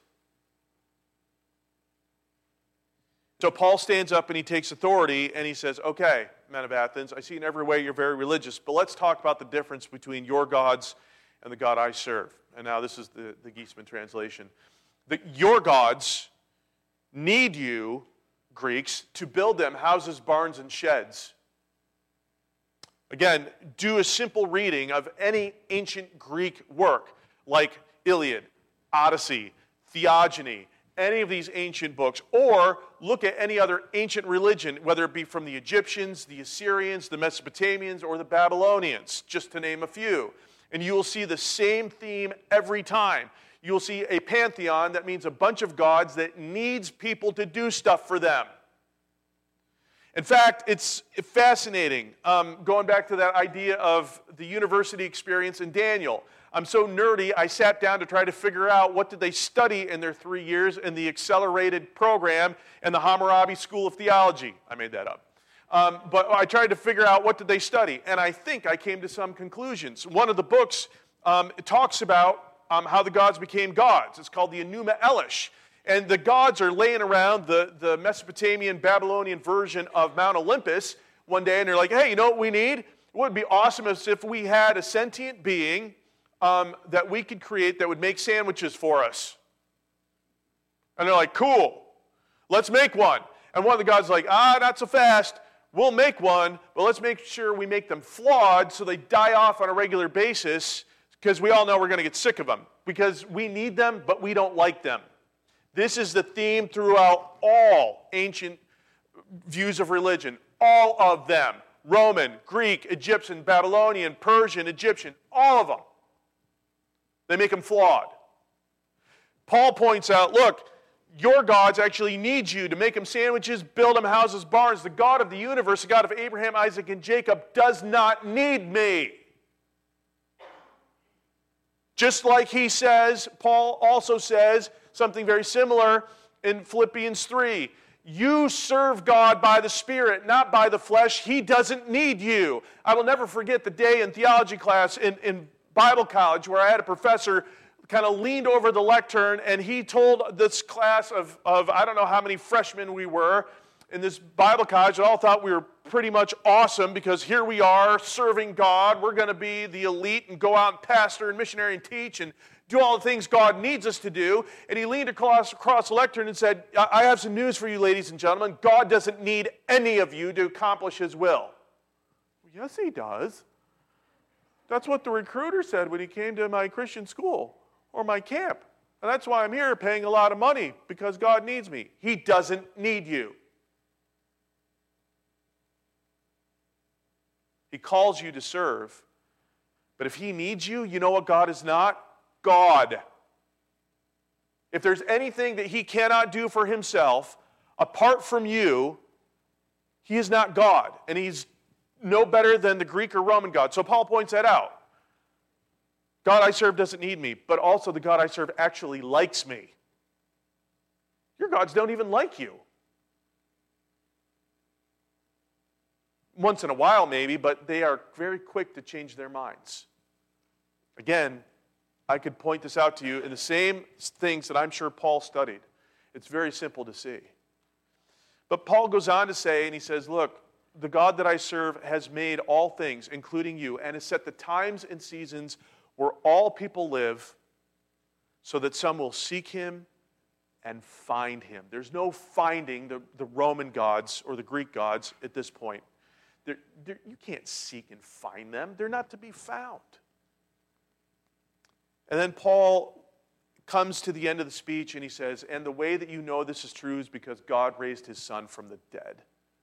So Paul stands up and he takes authority and he says, okay, men of Athens, I see in every way you're very religious, but let's talk about the difference between your gods and the God I serve. And now this is the, the Geisman translation. The, your gods need you, Greeks, to build them houses, barns, and sheds. Again, do a simple reading of any ancient Greek work, like Iliad, Odyssey, Theogony, any of these ancient books, or look at any other ancient religion, whether it be from the Egyptians, the Assyrians, the Mesopotamians, or the Babylonians, just to name a few. And you will see the same theme every time. You'll see a pantheon that means a bunch of gods that needs people to do stuff for them. In fact, it's fascinating, um, going back to that idea of the university experience in Daniel. I'm so nerdy, I sat down to try to figure out what did they study in their three years in the accelerated program in the Hammurabi School of Theology. I made that up. Um, but I tried to figure out what did they study, and I think I came to some conclusions. One of the books um, talks about Um, how the gods became gods. It's called the Enuma Elish. And the gods are laying around the, the Mesopotamian, Babylonian version of Mount Olympus one day, and they're like, hey, you know what we need? It would be awesome if we had a sentient being um, that we could create that would make sandwiches for us. And they're like, cool, let's make one. And one of the gods is like, ah, not so fast. We'll make one, but let's make sure we make them flawed so they die off on a regular basis, because we all know we're going to get sick of them. Because we need them, but we don't like them. This is the theme throughout all ancient views of religion. All of them. Roman, Greek, Egyptian, Babylonian, Persian, Egyptian. All of them. They make them flawed. Paul points out, look, your gods actually need you to make them sandwiches, build them houses, barns. The God of the universe, the God of Abraham, Isaac, and Jacob, does not need me. Just like he says, Paul also says something very similar in Philippians three. You serve God by the Spirit, not by the flesh. He doesn't need you. I will never forget the day in theology class in, in Bible college where I had a professor kind of leaned over the lectern and he told this class of, of I don't know how many freshmen we were in this Bible college that all thought we were pretty much awesome because here we are serving God. We're going to be the elite and go out and pastor and missionary and teach and do all the things God needs us to do. And he leaned across, across the lectern and said, I have some news for you, ladies and gentlemen. God doesn't need any of you to accomplish his will. Yes, he does. That's what the recruiter said when he came to my Christian school or my camp. And that's why I'm here paying a lot of money, because God needs me. He doesn't need you. He calls you to serve. But if he needs you, you know what God is not? God. If there's anything that he cannot do for himself, apart from you, he is not God. And he's no better than the Greek or Roman God. So Paul points that out. God I serve doesn't need me, but also the God I serve actually likes me. Your gods don't even like you. Once in a while maybe, but they are very quick to change their minds. Again, I could point this out to you in the same things that I'm sure Paul studied. It's very simple to see. But Paul goes on to say, and he says, look, the God that I serve has made all things, including you, and has set the times and seasons where all people live, so that some will seek him and find him. There's no finding the, the Roman gods or the Greek gods at this point. They're, they're, you can't seek and find them. They're not to be found. And then Paul comes to the end of the speech and he says, and the way that you know this is true is because God raised his son from the dead.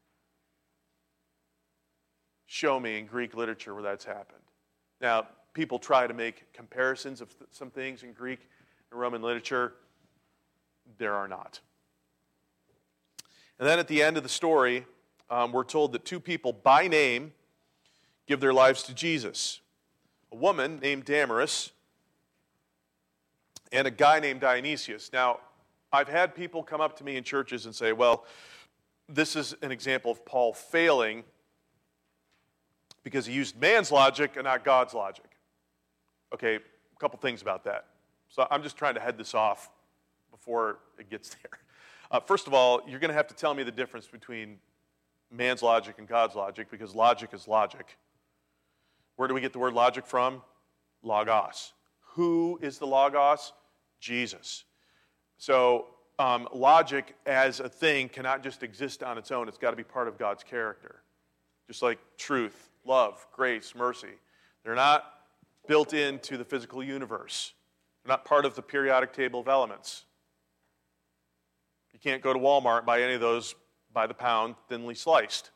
Show me in Greek literature where that's happened. Now, people try to make comparisons of th- some things in Greek and Roman literature. There are not. And then at the end of the story, um, we're told that two people by name give their lives to Jesus. A woman named Damaris and a guy named Dionysius. Now, I've had people come up to me in churches and say, well, this is an example of Paul failing because he used man's logic and not God's logic. Okay, a couple things about that. So I'm just trying to head this off before it gets there. Uh, first of all, you're going to have to tell me the difference between man's logic and God's logic, because logic is logic. Where do we get the word logic from? Logos. Who is the Logos? Jesus. So um, logic as a thing cannot just exist on its own. It's got to be part of God's character. Just like truth, love, grace, mercy. They're not built into the physical universe. They're not part of the periodic table of elements. You can't go to Walmart and buy any of those by the pound, thinly sliced.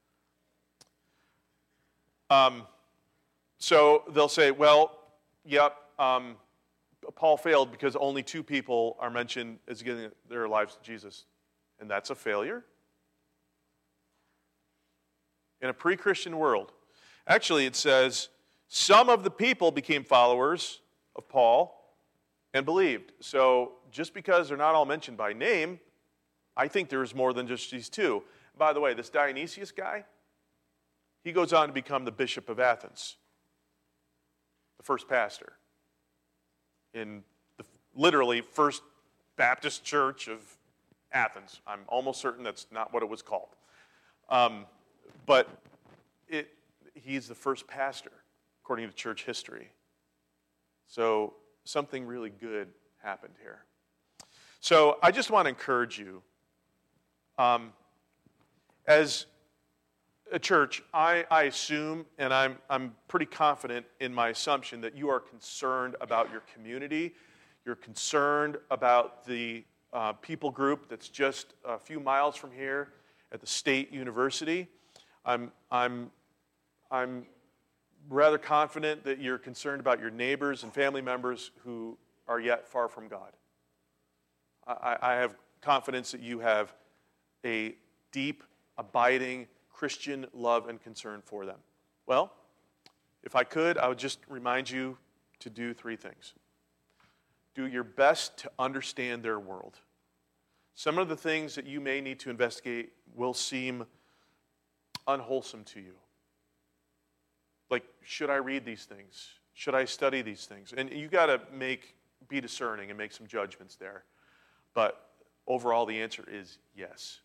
Um, so they'll say, well, yep, um, Paul failed because only two people are mentioned as giving their lives to Jesus. And that's a failure? In a pre-Christian world. Actually, it says, some of the people became followers of Paul and believed. So just because they're not all mentioned by name, I think there's more than just these two. By the way, this Dionysius guy, he goes on to become the bishop of Athens, the first pastor in the literally First Baptist Church of Athens. I'm almost certain that's not what it was called. Um, but it, he's the first pastor, according to church history. So something really good happened here. So I just want to encourage you, um, as a church, I, I assume, and I'm, I'm pretty confident in my assumption, that you are concerned about your community. You're concerned about the uh, people group that's just a few miles from here at the State University. I'm, I'm, I'm rather confident that you're concerned about your neighbors and family members who are yet far from God. I, I have confidence that you have a deep, abiding Christian love and concern for them. Well, if I could, I would just remind you to do three things. Do your best to understand their world. Some of the things that you may need to investigate will seem unwholesome to you. Like, should I read these things? Should I study these things? And you got to make, be discerning and make some judgments there. But overall, the answer is yes.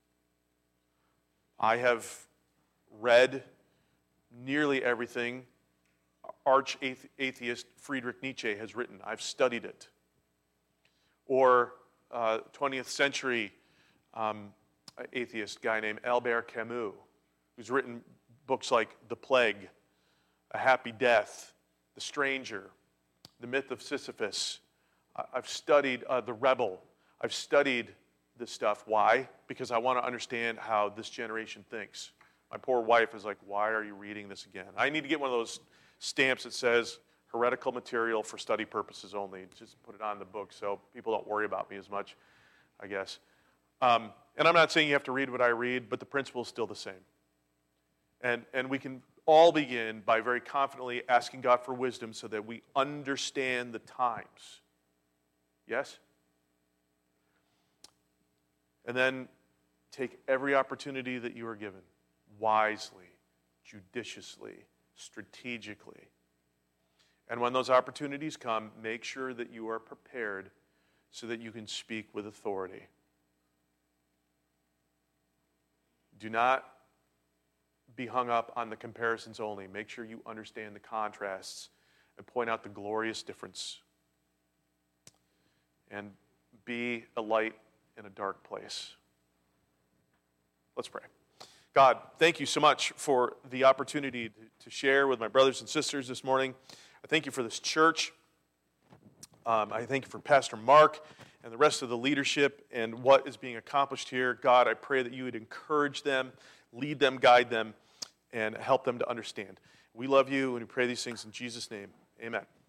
I have read nearly everything arch-atheist Friedrich Nietzsche has written. I've studied it. Or uh, twentieth century um, atheist guy named Albert Camus, who's written books like The Plague, A Happy Death, The Stranger, The Myth of Sisyphus. I've studied uh, The Rebel. I've studied this stuff. Why? Because I want to understand how this generation thinks. My poor wife is like, why are you reading this again? I need to get one of those stamps that says heretical material for study purposes only. Just put it on the book so people don't worry about me as much, I guess. Um, and I'm not saying you have to read what I read, but the principle is still the same. And, and we can all begin by very confidently asking God for wisdom so that we understand the times. Yes? And then take every opportunity that you are given wisely, judiciously, strategically. And when those opportunities come, make sure that you are prepared so that you can speak with authority. Do not be hung up on the comparisons only. Make sure you understand the contrasts and point out the glorious difference. And be a light in a dark place. Let's pray. God, thank you so much for the opportunity to share with my brothers and sisters this morning. I thank you for this church. Um, I thank you for Pastor Mark and the rest of the leadership and what is being accomplished here. God, I pray that you would encourage them, lead them, guide them, and help them to understand. We love you, and we pray these things in Jesus' name. Amen.